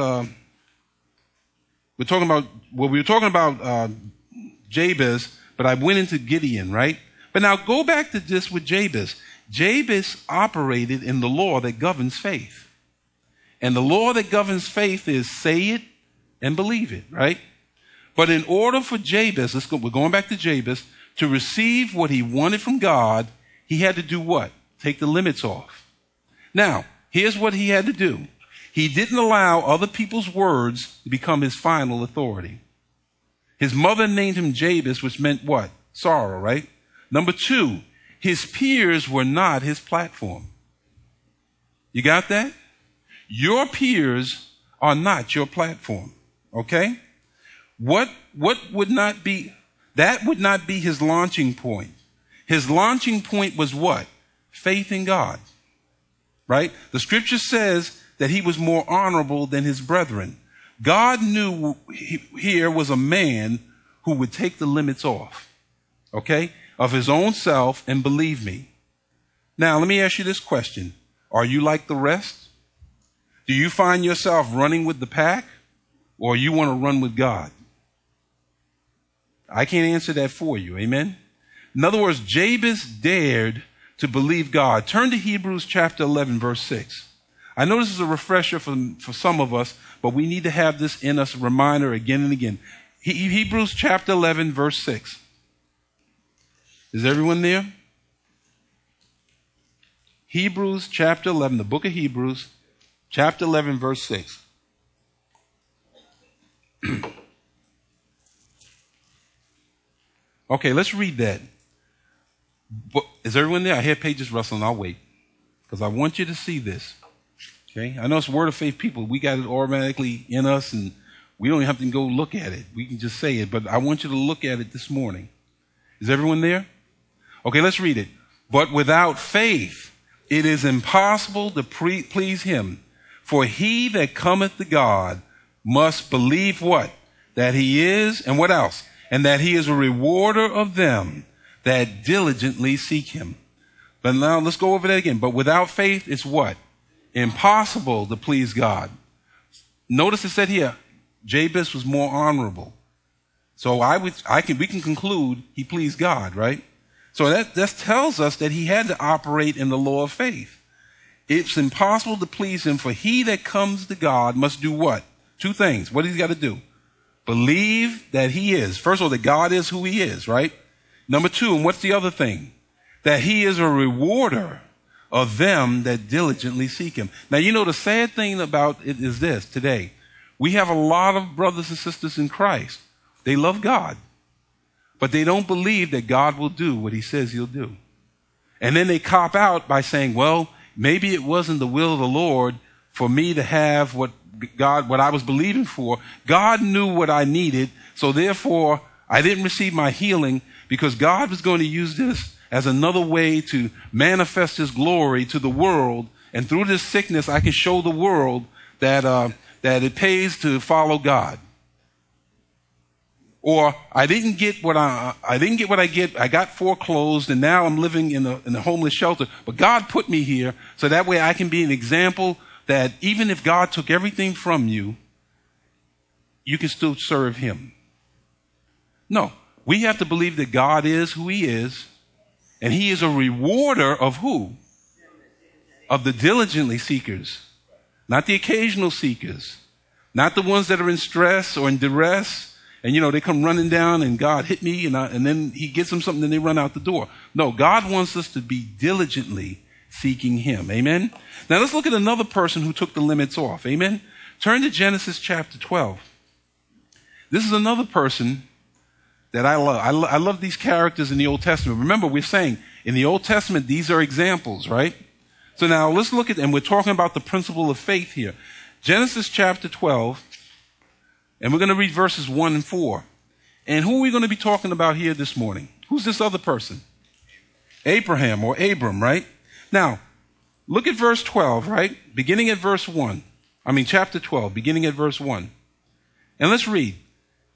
Jabez, but I went into Gideon, right? But now go back to this with Jabez. Jabez operated in the law that governs faith. And the law that governs faith is say it and believe it, right? But in order for Jabez, we're going back to Jabez, to receive what he wanted from God, he had to do what? Take the limits off. Now, here's what he had to do. He didn't allow other people's words to become his final authority. His mother named him Jabez, which meant what? Sorrow, right? Number two, his peers were not his platform. You got that? Your peers are not your platform. Okay? What would not be, that would not be his launching point. His launching point was what? Faith in God. Right? The scripture says that he was more honorable than his brethren. God knew here was a man who would take the limits off. Okay? Of his own self and believe me. Now, let me ask you this question. Are you like the rest? Do you find yourself running with the pack or you want to run with God? I can't answer that for you. Amen? In other words, Jabez dared to believe God. Turn to Hebrews chapter 11, verse 6. I know this is a refresher for some of us, but we need to have this in us, a reminder again and again. Hebrews chapter 11, verse 6. Is everyone there? Hebrews chapter 11, the book of Hebrews, chapter 11, verse 6. Okay, let's read that. Is everyone there? I hear pages rustling. I'll wait because I want you to see this. Okay, I know it's Word of Faith people. We got it automatically in us and we don't even have to go look at it. We can just say it, but I want you to look at it this morning. Is everyone there? Okay, let's read it. But without faith, it is impossible to please him. For he that cometh to God must believe what? That he is, and what else? And that he is a rewarder of them that diligently seek him. But now let's go over that again. But without faith, it's what? Impossible to please God. Notice it said here, Jabez was more honorable. So we can conclude he pleased God, right? So that tells us that he had to operate in the law of faith. It's impossible to please him, for he that comes to God must do what? Two things. What does he got to do? Believe that he is. First of all, that God is who he is, right? Number two, and what's the other thing? That he is a rewarder of them that diligently seek him. Now, you know, the sad thing about it is this today. We have a lot of brothers and sisters in Christ. They love God, but they don't believe that God will do what he says he'll do. And then they cop out by saying, well, maybe it wasn't the will of the Lord for me to have what I was believing for. God knew what I needed, so therefore I didn't receive my healing because God was going to use this as another way to manifest his glory to the world. And through this sickness, I can show the world that it pays to follow God. Or I didn't get what I get. I got foreclosed and now I'm living in a homeless shelter. But God put me here so that way I can be an example that even if God took everything from you, you can still serve him. No, we have to believe that God is who he is, and he is a rewarder of who? Of the diligently seekers, not the occasional seekers, not the ones that are in stress or in duress. And, you know, they come running down and God hit me and then he gives them something and they run out the door. No, God wants us to be diligently seeking him. Amen. Now let's look at another person who took the limits off. Amen. Turn to Genesis chapter 12. This is another person that I love. I love these characters in the Old Testament. Remember, we're saying in the Old Testament, these are examples, right? So now let's look at, and we're talking about the principle of faith here. Genesis chapter 12. And we're going to read verses 1 and 4. And who are we going to be talking about here this morning? Who's this other person? Abraham or Abram, right? Now, look at verse 12, right? Beginning at verse 1. Chapter 12, beginning at verse 1. And let's read.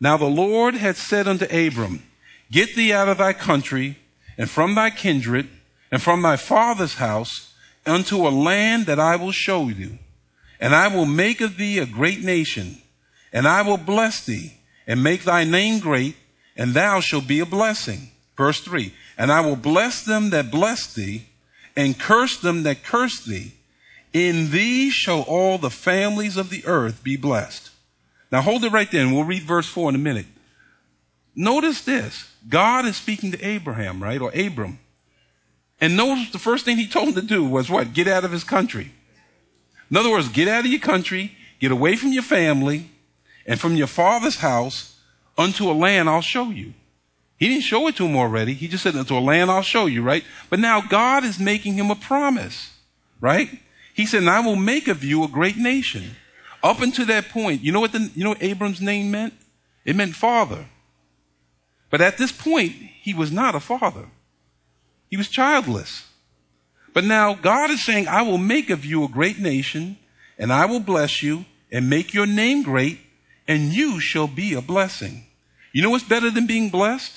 Now the Lord had said unto Abram, Get thee out of thy country, and from thy kindred, and from thy father's house, unto a land that I will show you. And I will make of thee a great nation, and I will bless thee, and make thy name great, and thou shalt be a blessing. Verse 3, And I will bless them that bless thee, and curse them that curse thee. In thee shall all the families of the earth be blessed. Now hold it right there, and we'll read verse 4 in a minute. Notice this. God is speaking to Abraham, right? Or Abram. And notice the first thing he told him to do was what? Get out of his country. In other words, get out of your country, get away from your family, and from your father's house unto a land I'll show you. He didn't show it to him already. He just said, unto a land I'll show you, right? But now God is making him a promise, right? He said, and I will make of you a great nation. Up until that point, you know what Abram's name meant? It meant father. But at this point, he was not a father. He was childless. But now God is saying, I will make of you a great nation, and I will bless you, and make your name great, and you shall be a blessing. You know what's better than being blessed?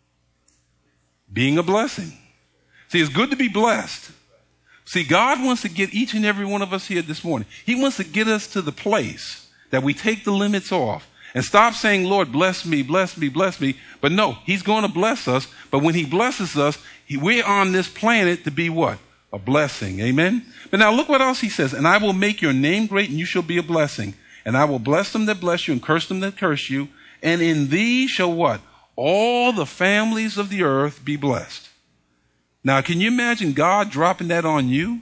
Being a blessing. See, it's good to be blessed. See, God wants to get each and every one of us here this morning. He wants to get us to the place that we take the limits off and stop saying, Lord, bless me, bless me, bless me. But no, he's going to bless us. But when he blesses us, we're on this planet to be what? A blessing. Amen? But now look what else he says. And I will make your name great, and you shall be a blessing. And I will bless them that bless you, and curse them that curse you. And in thee shall what? All the families of the earth be blessed. Now, can you imagine God dropping that on you?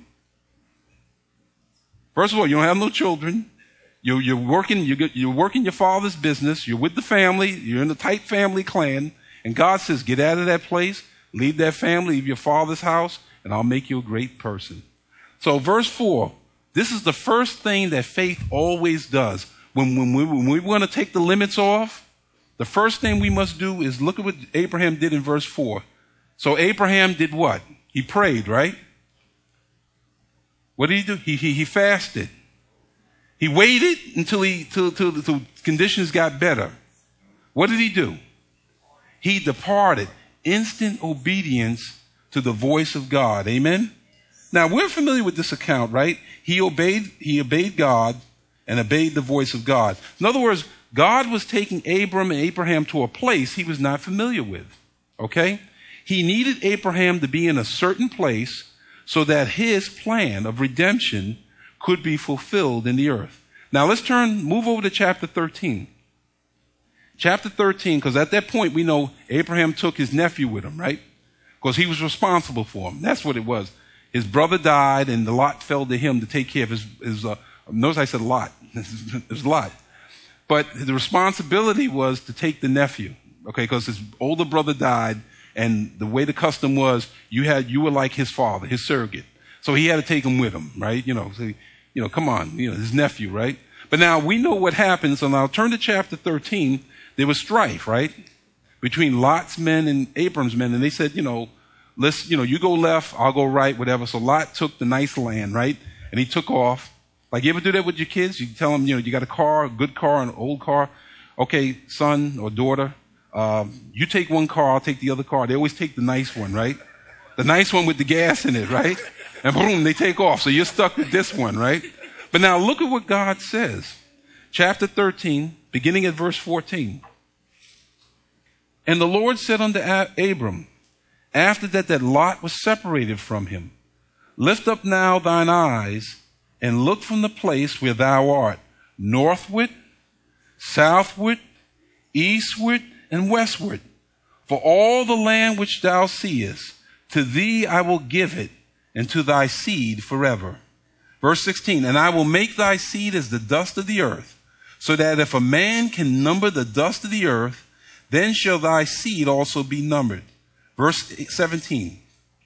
First of all, you don't have no children. You're working your father's business. You're with the family. You're in a tight family clan. And God says, get out of that place. Leave that family. Leave your father's house. And I'll make you a great person. So verse 4, this is the first thing that faith always does. When we want to take the limits off, the first thing we must do is look at what Abraham did in verse 4. So Abraham did what? He prayed, right? What did he do? He fasted. He waited until conditions got better. What did he do? He departed. Instant obedience to the voice of God. Amen? Now, we're familiar with this account, right? He obeyed God and obeyed the voice of God. In other words, God was taking Abram and Abraham to a place he was not familiar with. Okay? He needed Abraham to be in a certain place so that his plan of redemption could be fulfilled in the earth. Now let's move over to chapter 13. Chapter 13, because at that point we know Abraham took his nephew with him, right? Because he was responsible for him. That's what it was. His brother died and the lot fell to him to take care of his notice I said lot. It was Lot. But the responsibility was to take the nephew, okay, because his older brother died. And the way the custom was, you were like his father, his surrogate. So he had to take him with him, right? Come on, his nephew, right? But now we know what happened. So now turn to chapter 13. There was strife, right? Between Lot's men and Abram's men. And they said, you go left, I'll go right, whatever. So Lot took the nice land, right? And he took off. Like, you ever do that with your kids? You tell them, you got a car, a good car, an old car. Okay, son or daughter. You take one car, I'll take the other car. They always take the nice one, right? The nice one with the gas in it, right? And boom, they take off. So you're stuck with this one, right? But now look at what God says. Chapter 13, beginning at verse 14. And the Lord said unto Abram, after that Lot was separated from him, lift up now thine eyes and look from the place where thou art, northward, southward, eastward, and westward. For all the land which thou seest, to thee I will give it, and to thy seed forever. Verse 16, and I will make thy seed as the dust of the earth, so that if a man can number the dust of the earth, then shall thy seed also be numbered. Verse 17,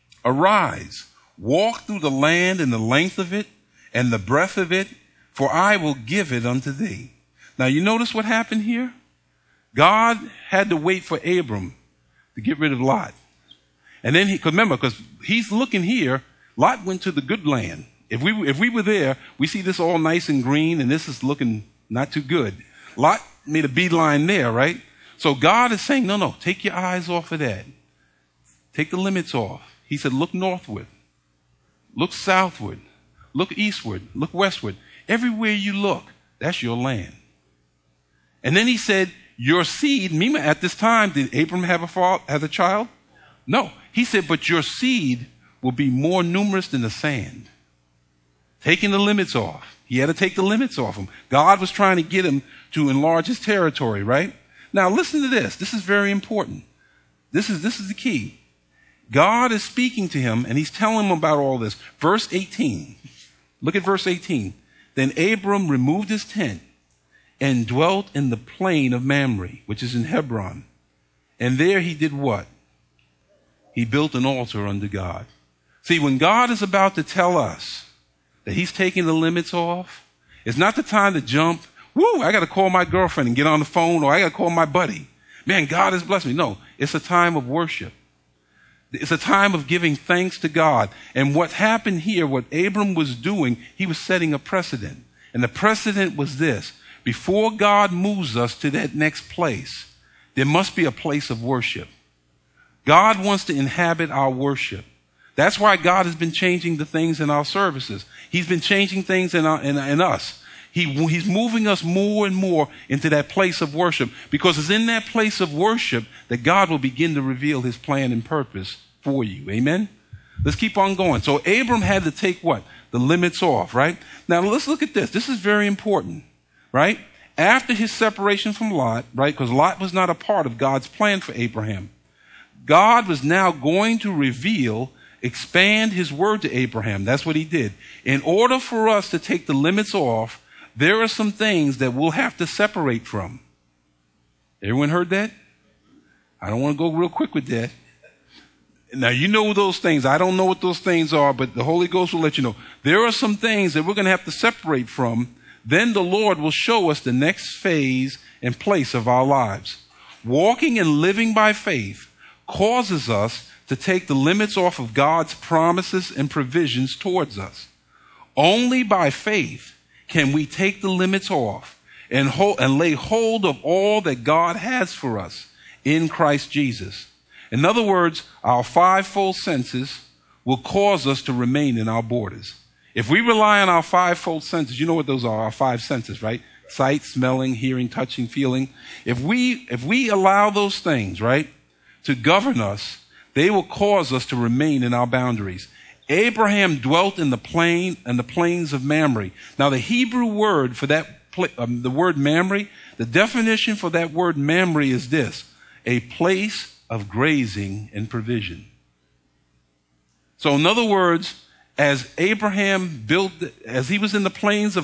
arise, walk through the land in the length of it, and the breadth of it, for I will give it unto thee. Now you notice what happened here? God had to wait for Abram to get rid of Lot. And then because he's looking here, Lot went to the good land. If we were there, we see this all nice and green and this is looking not too good. Lot made a beeline there, right? So God is saying, no, take your eyes off of that. Take the limits off. He said, look northward, look southward, look eastward, look westward. Everywhere you look, that's your land. And then he said, your seed, at this time, did Abram have a child? No. He said, but your seed will be more numerous than the sand. Taking the limits off. He had to take the limits off him. God was trying to get him to enlarge his territory, right? Now listen to this. This is very important. This is the key. God is speaking to him and he's telling him about all this. Verse 18. Look at verse 18. Then Abram removed his tent and dwelt in the plain of Mamre, which is in Hebron. And there he did what? He built an altar unto God. See, when God is about to tell us that he's taking the limits off, it's not the time to jump. Woo, I got to call my girlfriend and get on the phone, or I got to call my buddy. Man, God has blessed me. No, it's a time of worship. It's a time of giving thanks to God. And what happened here, what Abram was doing, he was setting a precedent. And the precedent was this. Before God moves us to that next place, there must be a place of worship. God wants to inhabit our worship. That's why God has been changing the things in our services. He's been changing things in us. He's moving us more and more into that place of worship, because it's in that place of worship that God will begin to reveal his plan and purpose for you. Amen? Let's keep on going. So Abram had to take what? The limits off, right? Now let's look at this. This is very important, right? After his separation from Lot, right? Because Lot was not a part of God's plan for Abraham. God was now going to expand his word to Abraham. That's what he did. In order for us to take the limits off, there are some things that we'll have to separate from. Everyone heard that? I don't want to go real quick with that. Now, you know those things. I don't know what those things are, but the Holy Ghost will let you know. There are some things that we're going to have to separate from. Then the Lord will show us the next phase and place of our lives. Walking and living by faith causes us to take the limits off of God's promises and provisions towards us. Only by faith can we take the limits off and lay hold of all that God has for us in Christ Jesus. In other words, our fivefold senses will cause us to remain in our borders. If we rely on our fivefold senses, you know what those are, our five senses, right? Sight, smelling, hearing, touching, feeling. If we allow those things, right, to govern us, they will cause us to remain in our boundaries. Abraham dwelt in the plains of Mamre. Now, the Hebrew word for that, the word Mamre, the definition for that word Mamre is this: a place of grazing and provision. So, in other words, as Abraham as he was in the plains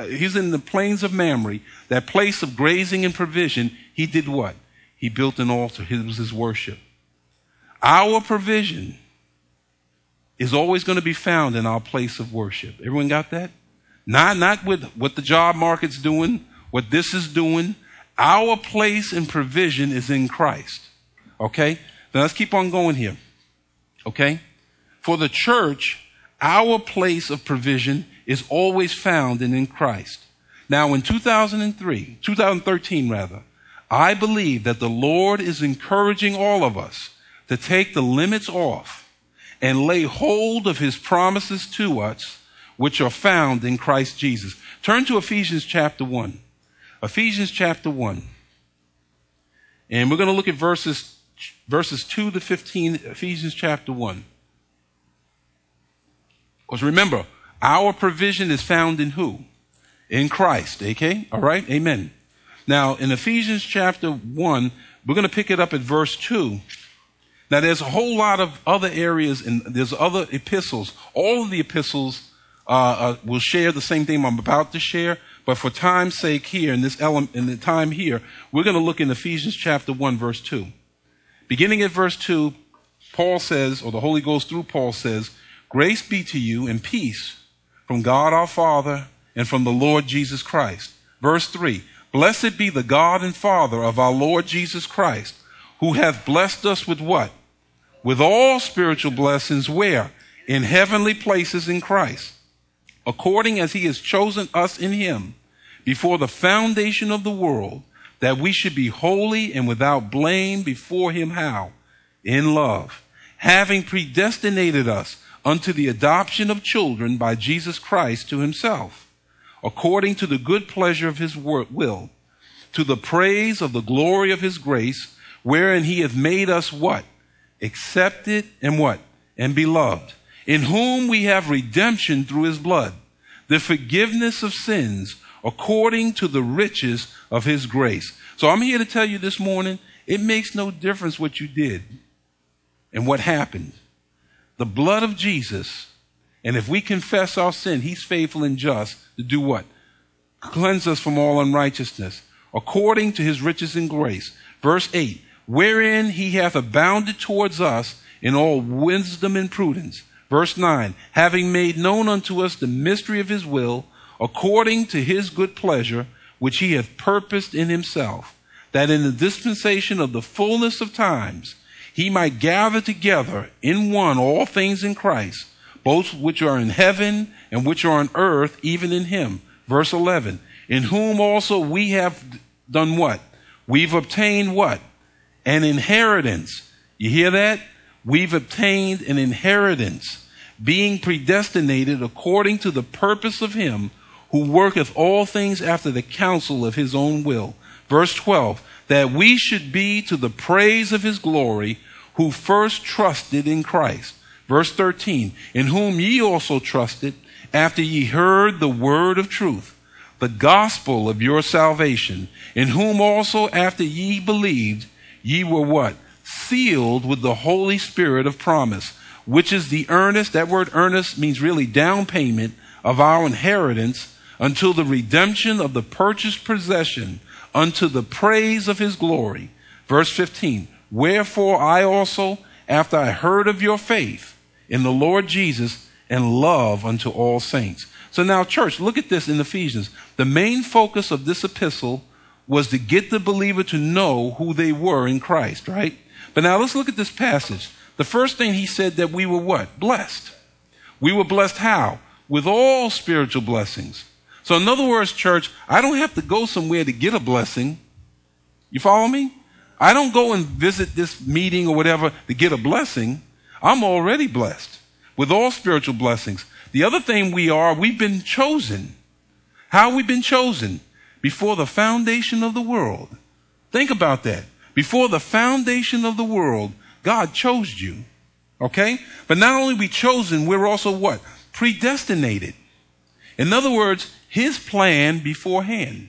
of Mamre, that place of grazing and provision, he did what? He built an altar. It was his worship. Our provision is always going to be found in our place of worship. Everyone got that? Not with what the job market's doing, what this is doing. Our place and provision is in Christ. Okay? Now let's keep on going here. Okay? For the church, our place of provision is always found in Christ. Now in 2013 rather, I believe that the Lord is encouraging all of us to take the limits off and lay hold of his promises to us, which are found in Christ Jesus. Turn to Ephesians chapter 1. Ephesians chapter 1. And we're going to look at verses 2 to 15, Ephesians chapter 1. Because remember, our provision is found in who? In Christ, okay? All right? Amen. Now, in Ephesians chapter 1, we're going to pick it up at verse 2. Now, there's a whole lot of other areas, and there's other epistles. All of the epistles will share the same thing I'm about to share, but for time's sake here, in the time here, we're going to look in Ephesians chapter 1, verse 2. Beginning at verse 2, Paul says, or the Holy Ghost through Paul says, "Grace be to you and peace from God our Father and from the Lord Jesus Christ." Verse 3, "Blessed be the God and Father of our Lord Jesus Christ, who hath blessed us with" what? "With all spiritual blessings," where? "In heavenly places in Christ, according as he has chosen us in him before the foundation of the world, that we should be holy and without blame before him. How? In love, having predestinated us unto the adoption of children by Jesus Christ to himself, according to the good pleasure of his will, to the praise of the glory of his grace, wherein he hath made us what? Accepted and what? And beloved, in whom we have redemption through his blood, the forgiveness of sins, according to the riches of his grace. So I'm here to tell you this morning, it makes no difference what you did and what happened. The blood of Jesus, and if we confess our sin, he's faithful and just to do what? Cleanse us from all unrighteousness, according to his riches and grace. Verse 8, wherein he hath abounded towards us in all wisdom and prudence. Verse 9, having made known unto us the mystery of his will, according to his good pleasure, which he hath purposed in himself, that in the dispensation of the fullness of times he might gather together in one all things in Christ, both which are in heaven and which are on earth, even in him. Verse 11, in whom also we have done what? We've obtained what? An inheritance. You hear that? We've obtained an inheritance, being predestinated according to the purpose of him who worketh all things after the counsel of his own will. Verse 12, that we should be to the praise of his glory, who first trusted in Christ. Verse 13, in whom ye also trusted, after ye heard the word of truth, the gospel of your salvation, in whom also after ye believed, ye were what? Sealed with the Holy Spirit of promise, which is the earnest, that word earnest means really down payment of our inheritance, until the redemption of the purchased possession, unto the praise of his glory. Verse 15, wherefore I also, after I heard of your faith in the Lord Jesus and love unto all saints. So now, church, look at this in Ephesians. The main focus of this epistle was to get the believer to know who they were in Christ, right? But now let's look at this passage. The first thing he said that we were what? Blessed. We were blessed how? With all spiritual blessings. So in other words, church, I don't have to go somewhere to get a blessing. You follow me? I don't go and visit this meeting or whatever to get a blessing. I'm already blessed with all spiritual blessings. The other thing we've been chosen. How have we been chosen? Before the foundation of the world. Think about that. Before the foundation of the world, God chose you. Okay? But not only we chosen, we're also what? Predestinated. In other words, his plan beforehand.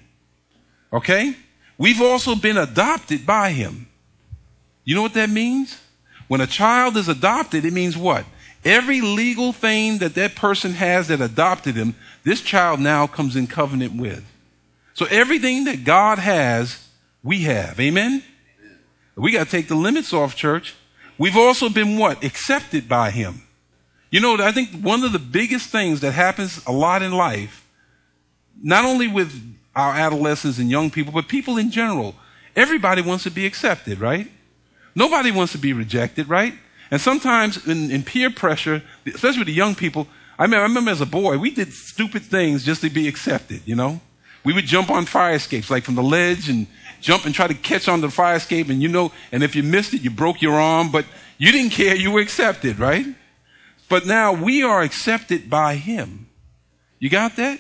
Okay? We've also been adopted by him. You know what that means? When a child is adopted, it means what? Every legal thing that person has that adopted him, this child now comes in covenant with. So everything that God has, we have. Amen? We got to take the limits off, church. We've also been what? Accepted by him. You know, I think one of the biggest things that happens a lot in life, not only with our adolescents and young people, but people in general, everybody wants to be accepted, right? Nobody wants to be rejected, right? And sometimes in peer pressure, especially with the young people, I remember as a boy, we did stupid things just to be accepted, you know? We would jump on fire escapes, like from the ledge, and jump and try to catch on the fire escape, and and if you missed it, you broke your arm, but you didn't care, you were accepted, right? But now we are accepted by him. You got that?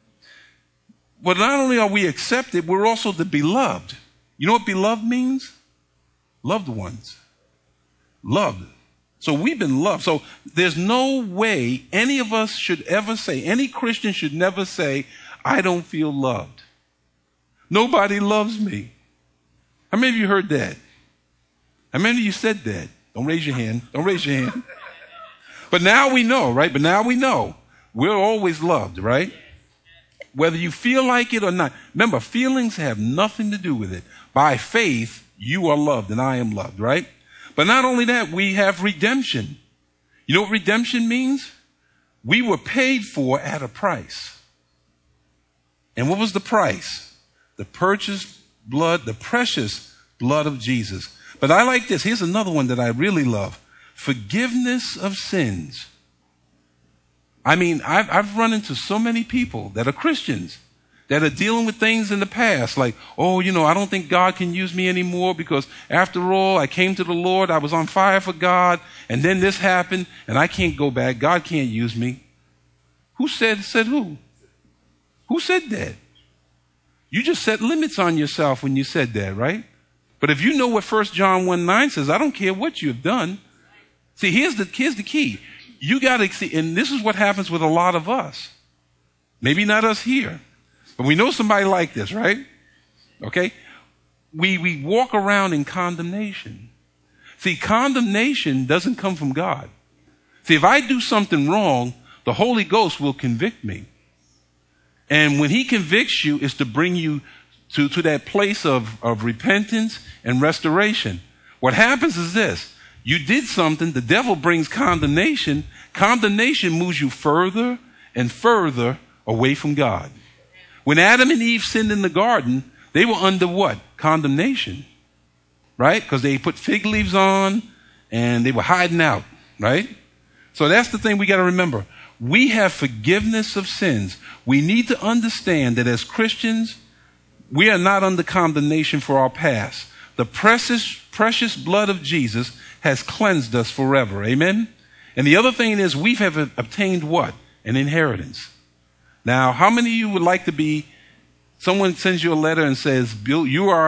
But not only are we accepted, we're also the beloved. You know what beloved means? Loved ones. Loved. So we've been loved. So there's no way any of us should ever say, any Christian should never say, I don't feel loved. Nobody loves me. How many of you heard that? How many of you said that? Don't raise your hand. Don't raise your hand. But now we know, right? But now we know. We're always loved, right? Whether you feel like it or not. Remember, feelings have nothing to do with it. By faith, you are loved and I am loved, right? But not only that, we have redemption. You know what redemption means? We were paid for at a price. And what was the price? The purchased blood, the precious blood of Jesus. But I like this. Here's another one that I really love. Forgiveness of sins. I mean, I've run into so many people that are Christians that are dealing with things in the past, like, oh, I don't think God can use me anymore because after all, I came to the Lord, I was on fire for God, and then this happened, and I can't go back. God can't use me. Who said who? Who said that? You just set limits on yourself when you said that, right? But if you know what 1 John 1:9 says, I don't care what you have done. See, here's the key. You got to see, and this is what happens with a lot of us. Maybe not us here, but we know somebody like this, right? Okay? We walk around in condemnation. See, condemnation doesn't come from God. See, if I do something wrong, the Holy Ghost will convict me. And when he convicts you, it's to bring you to that place of repentance and restoration. What happens is this. You did something, the devil brings condemnation. Condemnation moves you further and further away from God. When Adam and Eve sinned in the garden, they were under what? Condemnation. Right? Because they put fig leaves on and they were hiding out. Right? So that's the thing we got to remember. We have forgiveness of sins. We need to understand that as Christians, we are not under condemnation for our past. The precious blood of Jesus has cleansed us forever. Amen? And the other thing is we have obtained what? An inheritance. Now, how many of you would like to be, someone sends you a letter and says, Bill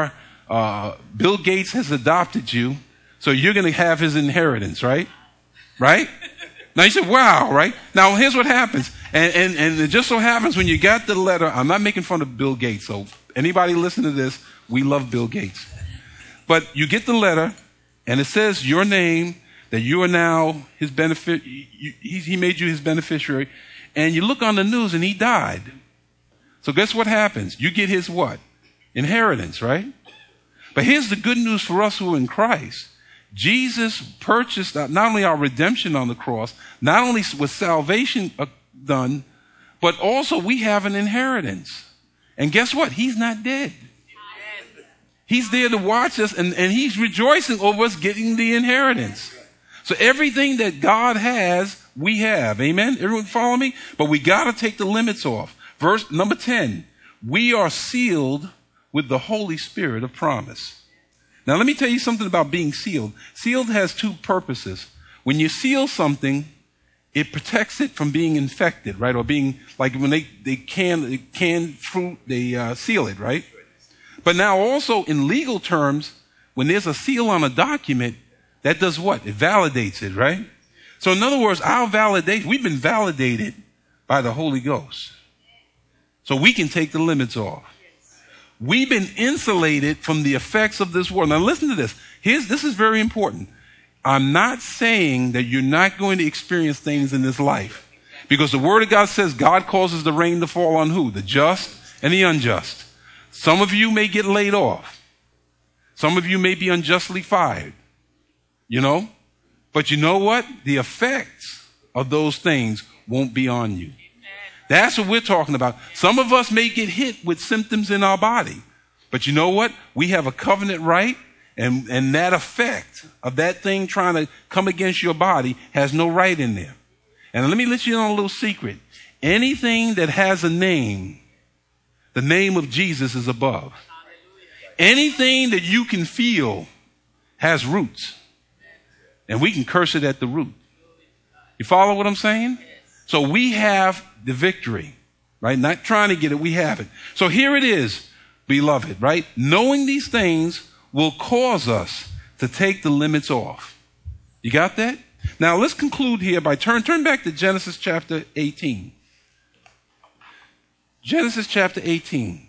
Gates has adopted you, so you're going to have his inheritance, right? Right? Now you say, wow, right? Now here's what happens. And it just so happens when you got the letter, I'm not making fun of Bill Gates, so anybody listen to this, we love Bill Gates. But you get the letter, and it says your name, that you are now his benefit, he made you his beneficiary, and you look on the news and he died. So guess what happens? You get his what? Inheritance, right? But here's the good news for us who are in Christ. Jesus purchased not only our redemption on the cross, not only was salvation done, but also we have an inheritance. And guess what? He's not dead. He's there to watch us, and he's rejoicing over us getting the inheritance. So everything that God has, we have. Amen? Everyone follow me? But we got to take the limits off. Verse number 10. We are sealed with the Holy Spirit of promise. Now, let me tell you something about being sealed. Sealed has two purposes. When you seal something, it protects it from being infected, right? Or being, like when they can fruit, they seal it, right? But now also in legal terms, when there's a seal on a document, that does what? It validates it, right? So in other words, our validation, we've been validated by the Holy Ghost. So we can take the limits off. We've been insulated from the effects of this world. Now listen to this. This is very important. I'm not saying that you're not going to experience things in this life. Because the Word of God says God causes the rain to fall on who? The just and the unjust. Some of you may get laid off. Some of you may be unjustly fired. But you know what? The effects of those things won't be on you. That's what we're talking about. Some of us may get hit with symptoms in our body. But you know what? We have a covenant right, and that effect of that thing trying to come against your body has no right in there. And let me let you know a little secret. Anything that has a name, the name of Jesus is above. Anything that you can feel has roots. And we can curse it at the root. You follow what I'm saying? So we have the victory, right? Not trying to get it, we have it. So here it is, beloved, right? Knowing these things will cause us to take the limits off. You got that? Now let's conclude here by turn back to Genesis chapter 18. Genesis chapter 18.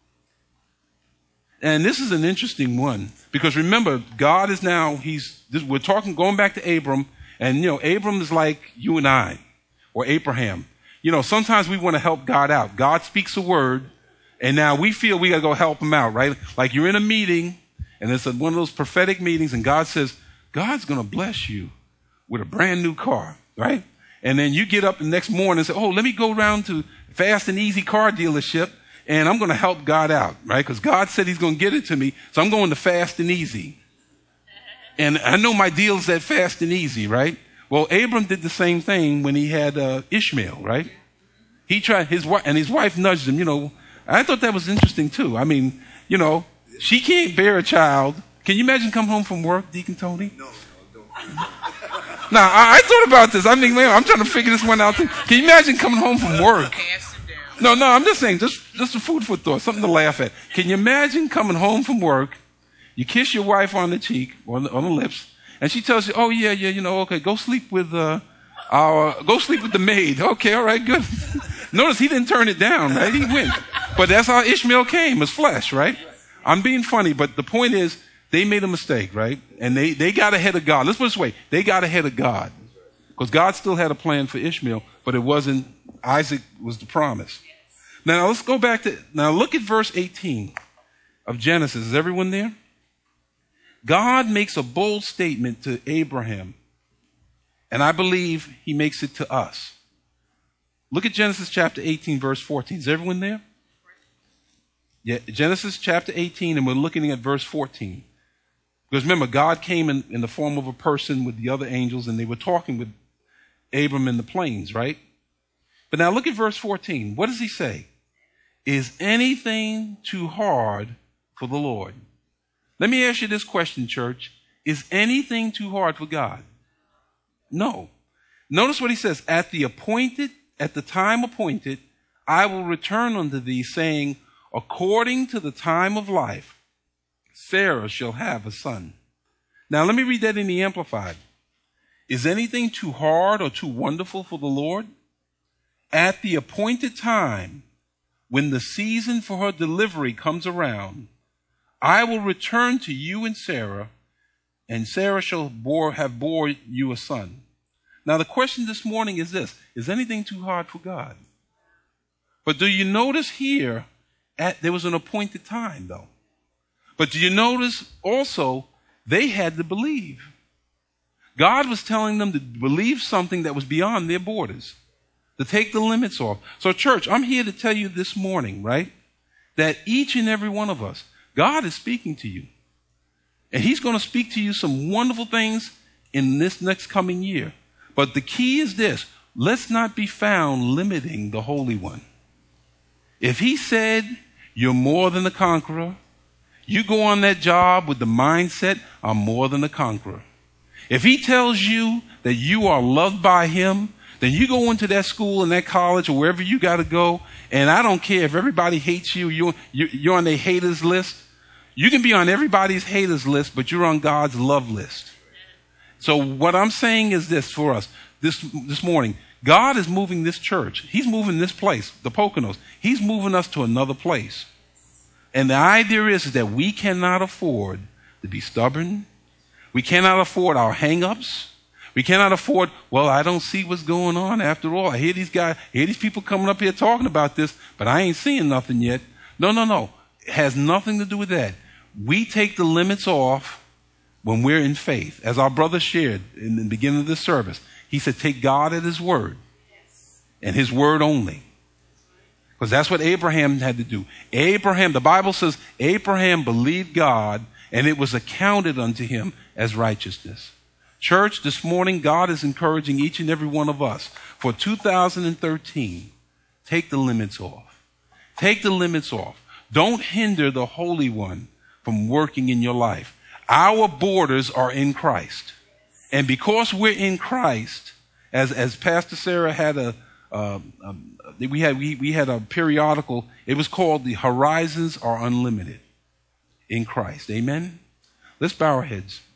And this is an interesting one because remember, God is now, we're talking, going back to Abram, and Abram is like you and I, or Abraham. Sometimes we want to help God out. God speaks a word, and now we feel we got to go help him out, right? Like you're in a meeting, and it's one of those prophetic meetings, and God says, God's going to bless you with a brand new car, right? And then you get up the next morning and say, oh, let me go around to Fast and Easy car dealership, and I'm going to help God out, right? Because God said he's going to get it to me, so I'm going to Fast and Easy. And I know my deal's at Fast and Easy, right? Well, Abram did the same thing when he had Ishmael, right? He tried, his wife nudged him, I thought that was interesting too. I mean, she can't bear a child. Can you imagine coming home from work, Deacon Tony? No, don't. Now, I thought about this. I mean, man, I'm trying to figure this one out too. Can you imagine coming home from work? No, I'm just saying, just a food for thought, something to laugh at. Can you imagine coming home from work, you kiss your wife on the cheek, on the lips, and she tells you, oh, yeah, okay, go sleep with the maid. Okay, all right, good. Notice he didn't turn it down, right? He went. But that's how Ishmael came, as flesh, right? I'm being funny, but the point is, they made a mistake, right? And they got ahead of God. Let's put it this way. They got ahead of God. Because God still had a plan for Ishmael, but it wasn't, Isaac was the promise. Now let's go back now look at verse 18 of Genesis. Is everyone there? God makes a bold statement to Abraham, and I believe he makes it to us. Look at Genesis chapter 18, verse 14. Is everyone there? Yeah, Genesis chapter 18, and we're looking at verse 14. Because remember, God came in the form of a person with the other angels, and they were talking with Abram in the plains, right? But now look at verse 14. What does he say? Is anything too hard for the Lord? Let me ask you this question, church. Is anything too hard for God? No. Notice what he says. At the time appointed, I will return unto thee, saying, according to the time of life, Sarah shall have a son. Now let me read that in the Amplified. Is anything too hard or too wonderful for the Lord? At the appointed time, when the season for her delivery comes around, I will return to you and Sarah shall have bore you a son. Now the question this morning is this: is anything too hard for God? But do you notice here, there was an appointed time though. But do you notice also, they had to believe. God was telling them to believe something that was beyond their borders, to take the limits off. So church, I'm here to tell you this morning, right, that each and every one of us, God is speaking to you. And he's going to speak to you some wonderful things in this next coming year. But the key is this: let's not be found limiting the Holy One. If he said, you're more than a conqueror, you go on that job with the mindset, I'm more than a conqueror. If he tells you that you are loved by him, then you go into that school and that college or wherever you got to go, and I don't care if everybody hates you, you're on their haters list. You can be on everybody's haters list, but you're on God's love list. So what I'm saying is this for us this morning. God is moving this church. He's moving this place, the Poconos. He's moving us to another place. And the idea is that we cannot afford to be stubborn. We cannot afford our hang-ups. We cannot afford, well, I don't see what's going on after all. I hear these people coming up here talking about this, but I ain't seeing nothing yet. No. It has nothing to do with that. We take the limits off when we're in faith. As our brother shared in the beginning of this service, he said, take God at his word and his word only. Because that's what Abraham had to do. The Bible says, Abraham believed God and it was accounted unto him as righteousness. Church, this morning, God is encouraging each and every one of us for 2013, take the limits off. Take the limits off. Don't hinder the Holy One from working in your life. Our borders are in Christ. And because we're in Christ, as Pastor Sarah had we had a periodical, it was called The Horizons Are Unlimited in Christ. Amen? Let's bow our heads.